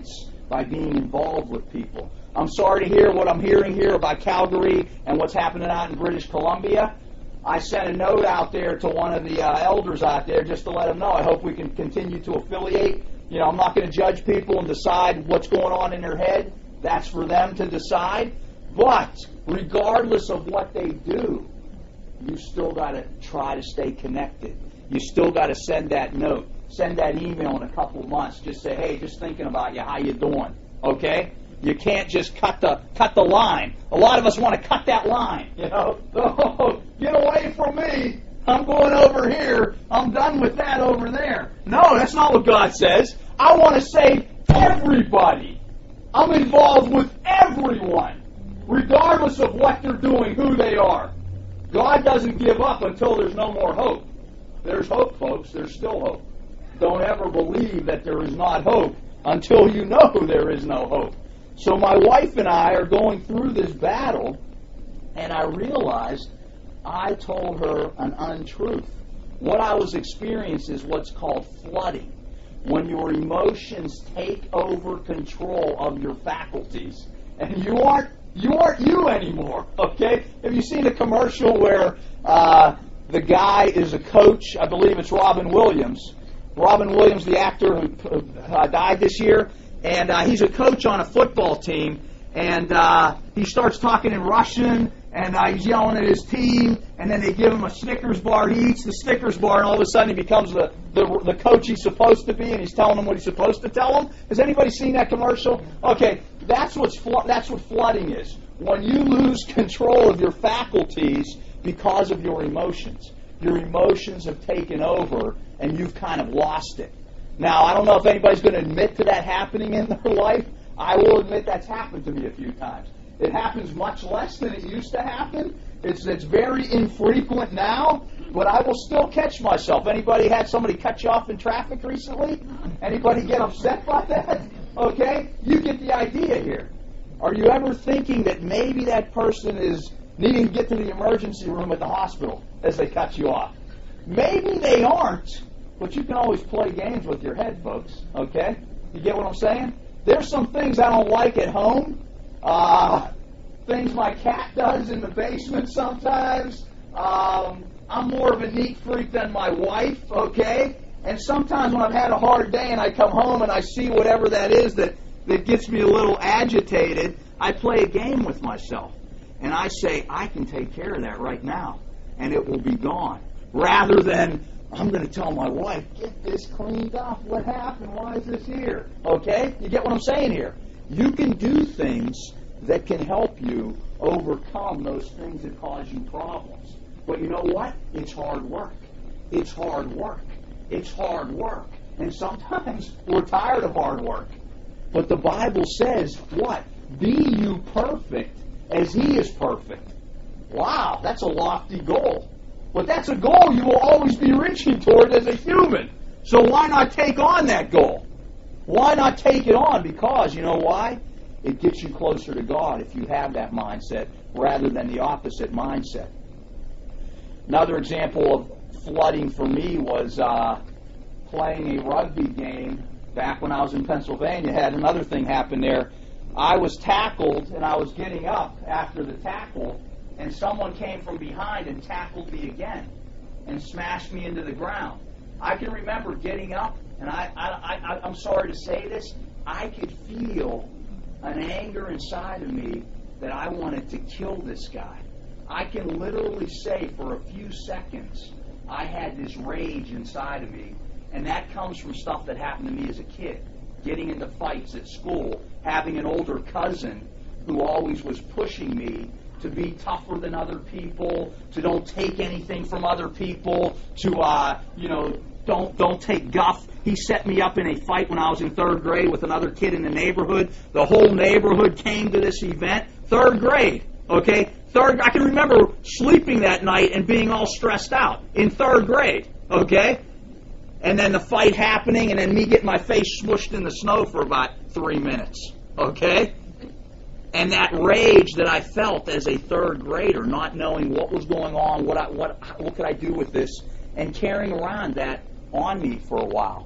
by being involved with people. I'm sorry to hear what I'm hearing here about Calgary and what's happening out in British Columbia. I sent a note out there to one of the uh, elders out there just to let them know. I hope we can continue to affiliate. You know, I'm not going to judge people and decide what's going on in their head. That's for them to decide. But regardless of what they do, you still got to try to stay connected. You still got to send that note, send that email in a couple of months. Just say, hey, just thinking about you. How you doing? Okay? You can't just cut the cut the line. A lot of us want to cut that line. You know, oh, get away from me. I'm going over here. I'm done with that over there. No, that's not what God says. I want to save everybody. I'm involved with everyone, regardless of what they're doing, who they are. God doesn't give up until there's no more hope. There's hope, folks. There's still hope. Don't ever believe that there is not hope until you know there is no hope. So my wife and I are going through this battle, and I realized I told her an untruth. What I was experiencing is what's called flooding. When your emotions take over control of your faculties, and you aren't you aren't you anymore. Okay? Have you seen a commercial where uh, the guy is a coach? I believe it's Robin Williams. Robin Williams, the actor who uh, died this year, and uh, he's a coach on a football team, and uh, he starts talking in Russian, and uh, he's yelling at his team, and then they give him a Snickers bar. He eats the Snickers bar, and all of a sudden he becomes the, the, the coach he's supposed to be, and he's telling them what he's supposed to tell them. Has anybody seen that commercial? Okay, that's, what's flo- that's what flooding is. When you lose control of your faculties because of your emotions. Your emotions have taken over, and you've kind of lost it. Now, I don't know if anybody's going to admit to that happening in their life. I will admit that's happened to me a few times. It happens much less than it used to happen. It's it's very infrequent now, but I will still catch myself. Anybody had somebody cut you off in traffic recently? Anybody get upset by that? Okay? You get the idea here. Are you ever thinking that maybe that person is needing to get to the emergency room at the hospital as they cut you off? Maybe they aren't, but you can always play games with your head, folks. Okay? You get what I'm saying? There's some things I don't like at home. Uh, things my cat does in the basement sometimes. Um, I'm more of a neat freak than my wife, okay? And sometimes when I've had a hard day and I come home and I see whatever that is that, that gets me a little agitated, I play a game with myself. And I say, I can take care of that right now, and it will be gone. Rather than, I'm going to tell my wife, get this cleaned up. What happened? Why is this here? Okay? You get what I'm saying here? You can do things that can help you overcome those things that cause you problems. But you know what? It's hard work. It's hard work. It's hard work. And sometimes we're tired of hard work. But the Bible says, what? Be you perfect as He is perfect. Wow, that's a lofty goal. But that's a goal you will always be reaching toward as a human. So why not take on that goal? Why not take it on? Because, you know why? It gets you closer to God if you have that mindset rather than the opposite mindset. Another example of flooding for me was uh, playing a rugby game back when I was in Pennsylvania. Had another thing happen there. I was tackled, and I was getting up after the tackle, and someone came from behind and tackled me again and smashed me into the ground. I can remember getting up, and I, I, I, I'm sorry to say this, I could feel an anger inside of me that I wanted to kill this guy. I can literally say for a few seconds I had this rage inside of me, and that comes from stuff that happened to me as a kid. Getting into fights at school, having an older cousin who always was pushing me to be tougher than other people, to don't take anything from other people, to, uh, you know, don't don't take guff. He set me up in a fight when I was in third grade with another kid in the neighborhood. The whole neighborhood came to this event. Third grade, okay? Third. I can remember sleeping that night and being all stressed out in third grade, okay? And then the fight happening, and then me getting my face smushed in the snow for about three minutes, okay? And that rage that I felt as a third grader, not knowing what was going on, what I, what what could I do with this, and carrying around that on me for a while.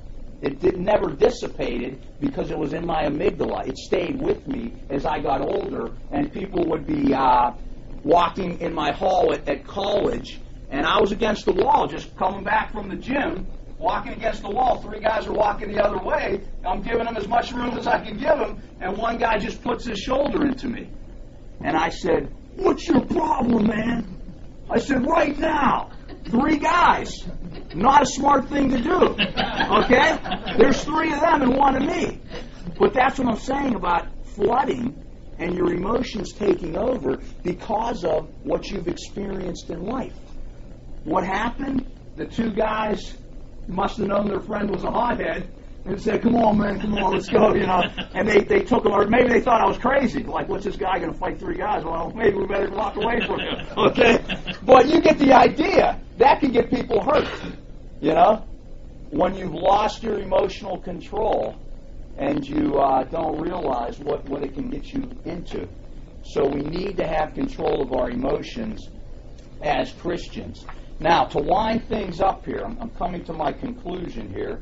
It did, never dissipated because it was in my amygdala. It stayed with me as I got older, and people would be uh, walking in my hall at, at college, and I was against the wall, just coming back from the gym, walking against the wall. Three guys are walking the other way. I'm giving them as much room as I can give them, and one guy just puts his shoulder into me. And I said, "What's your problem, man?" I said, "Right now." Three guys. Not a smart thing to do. Okay? There's three of them and one of me. But that's what I'm saying about flooding and your emotions taking over because of what you've experienced in life. What happened? The two guys must have known their friend was a hothead and said, "Come on, man, come on, let's go," you know. And they, they took him, or maybe they thought I was crazy. Like, what's this guy going to fight three guys? Well, maybe we better walk away from him. Okay? But you get the idea. That can get people hurt, you know. When you've lost your emotional control and you uh, don't realize what, what it can get you into. So we need to have control of our emotions as Christians. Now, to wind things up here, I'm, I'm coming to my conclusion here.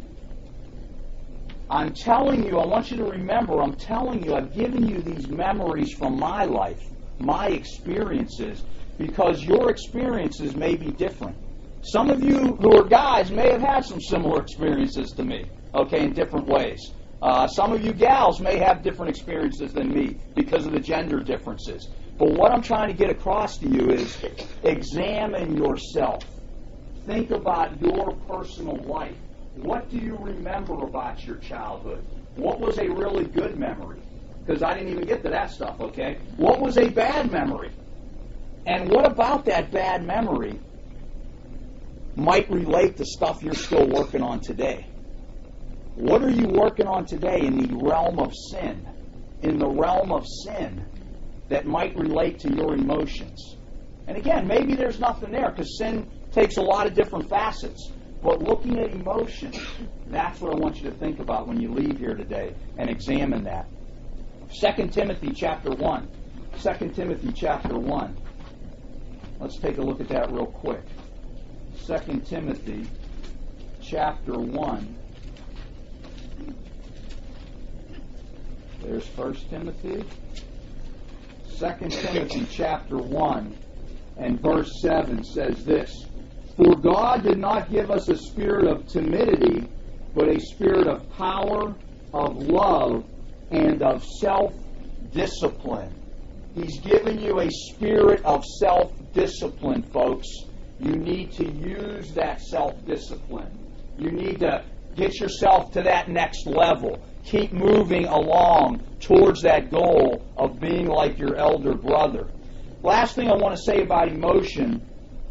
I'm telling you, I want you to remember, I'm telling you, I've given you these memories from my life, my experiences, because your experiences may be different. Some of you who are guys may have had some similar experiences to me, okay, in different ways. Uh, some of you gals may have different experiences than me because of the gender differences. But what I'm trying to get across to you is examine yourself. Think about your personal life. What do you remember about your childhood? What was a really good memory? Because I didn't even get to that stuff, okay? What was a bad memory? And what about that bad memory might relate to stuff you're still working on today? What are you working on today in the realm of sin? In the realm of sin that might relate to your emotions? And again, maybe there's nothing there because sin takes a lot of different facets. But looking at emotions, that's what I want you to think about when you leave here today and examine that. Second Timothy chapter one. Second Timothy chapter one. Let's take a look at that real quick. Second Timothy chapter one. There's First Timothy. Second Timothy chapter one and verse seven says this. For God did not give us a spirit of timidity, but a spirit of power, of love, and of self-discipline. He's given you a spirit of self-discipline, folks. You need to use that self-discipline. You need to get yourself to that next level. Keep moving along towards that goal of being like your elder brother. Last thing I want to say about emotion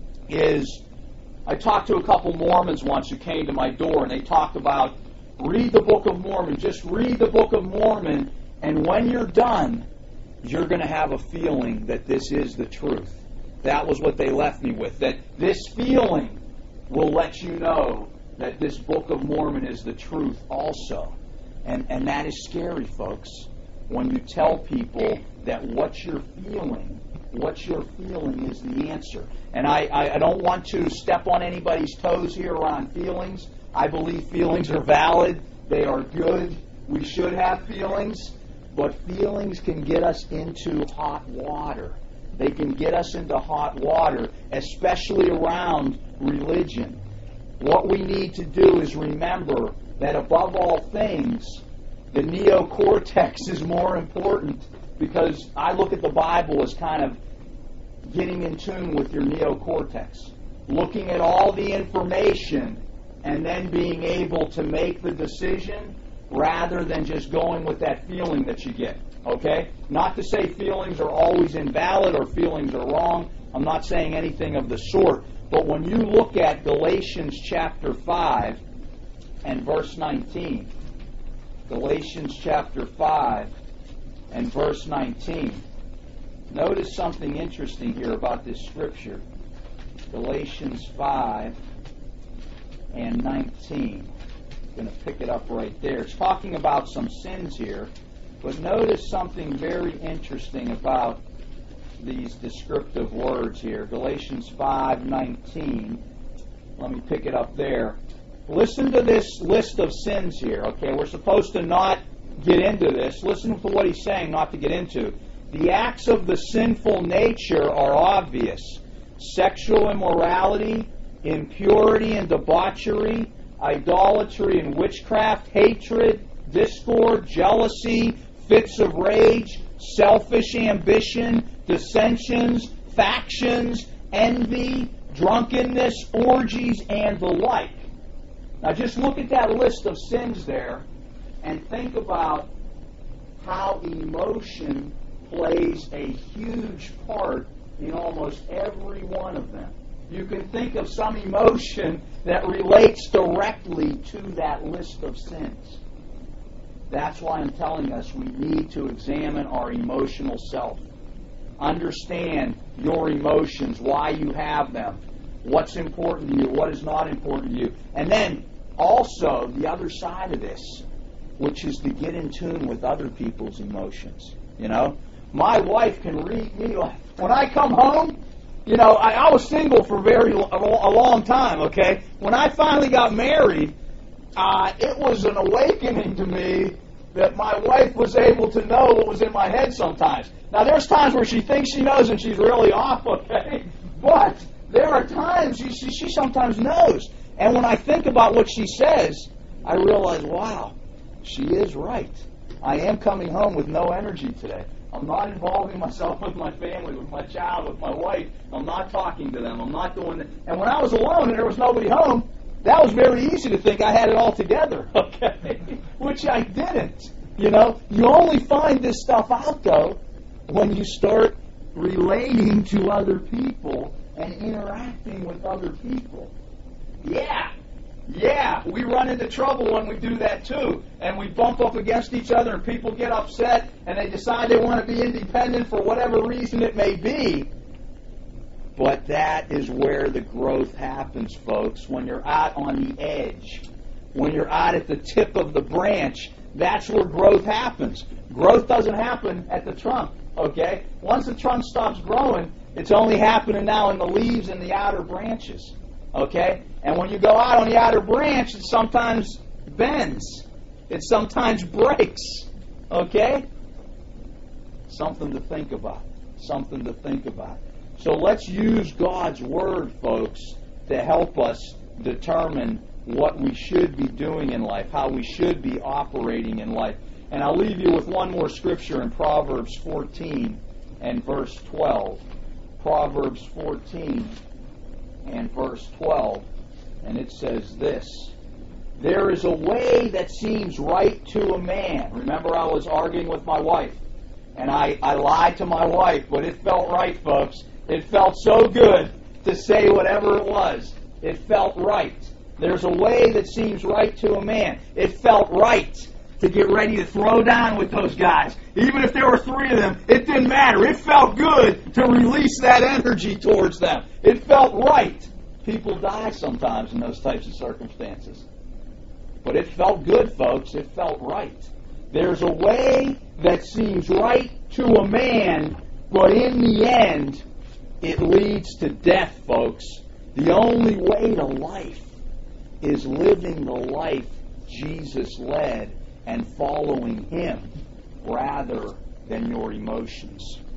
is I talked to a couple Mormons once who came to my door, and they talked about read the Book of Mormon. Just read the Book of Mormon, and when you're done, you're going to have a feeling that this is the truth. That was what they left me with, that this feeling will let you know that this Book of Mormon is the truth also. And, and that is scary, folks, when you tell people that what you're feeling What you're feeling is the answer. And I, I, I don't want to step on anybody's toes here around feelings. I believe feelings are valid. They are good. We should have feelings. But feelings can get us into hot water. They can get us into hot water, especially around religion. What we need to do is remember that above all things, the neocortex is more important. Because I look at the Bible as kind of getting in tune with your neocortex. Looking at all the information and then being able to make the decision rather than just going with that feeling that you get. Okay? Not to say feelings are always invalid or feelings are wrong. I'm not saying anything of the sort. But when you look at Galatians chapter five and verse nineteen, Galatians chapter five and verse nineteen. Notice something interesting here about this scripture. Galatians five and nineteen. I'm going to pick it up right there. It's talking about some sins here, but notice something very interesting about these descriptive words here. Galatians five nineteen. Let me pick it up there. Listen to this list of sins here, okay? We're supposed to not get into this. Listen to what he's saying, not to get into. The acts of the sinful nature are obvious. Sexual immorality, impurity and debauchery, idolatry and witchcraft, hatred, discord, jealousy, fits of rage, selfish ambition, dissensions, factions, envy, drunkenness, orgies, and the like. Now just look at that list of sins there and think about how emotion plays a huge part in almost every one of them. You can think of some emotion that relates directly to that list of sins. That's why I'm telling us we need to examine our emotional self. Understand your emotions, why you have them, what's important to you, what is not important to you. And then also the other side of this, which is to get in tune with other people's emotions. You know, my wife can read me. When I come home, you know, I, I was single for very a, a long time, okay? When I finally got married, uh, it was an awakening to me that my wife was able to know what was in my head sometimes. Now, there's times where she thinks she knows and she's really off, okay? But there are times she, she, she sometimes knows. And when I think about what she says, I realize, wow, she is right. I am coming home with no energy today. I'm not involving myself with my family, with my child, with my wife. I'm not talking to them. I'm not doing it. And when I was alone and there was nobody home, that was very easy to think I had it all together, okay? Which I didn't. You know, you only find this stuff out, though, when you start relating to other people and interacting with other people. Yeah. Yeah, we run into trouble when we do that too. And we bump up against each other and people get upset and they decide they want to be independent for whatever reason it may be. But that is where the growth happens, folks. When you're out on the edge, when you're out at the tip of the branch, that's where growth happens. Growth doesn't happen at the trunk, okay? Once the trunk stops growing, it's only happening now in the leaves and the outer branches. Okay? And when you go out on the outer branch, it sometimes bends. It sometimes breaks. Okay? Something to think about. Something to think about. So let's use God's Word, folks, to help us determine what we should be doing in life, how we should be operating in life. And I'll leave you with one more scripture in Proverbs fourteen and verse twelve. Proverbs fourteen and verse twelve, and it says this: there is a way that seems right to a man. Remember, I was arguing with my wife, and I, I lied to my wife, but it felt right, folks. It felt so good to say whatever it was. It felt right. There's a way that seems right to a man. It felt right to get ready to throw down with those guys. Even if there were three of them, it didn't matter. It felt good to release that energy towards them. It felt right. People die sometimes in those types of circumstances. But it felt good, folks. It felt right. There's a way that seems right to a man, but in the end, it leads to death, folks. The only way to life is living the life Jesus led and following Him rather than your emotions.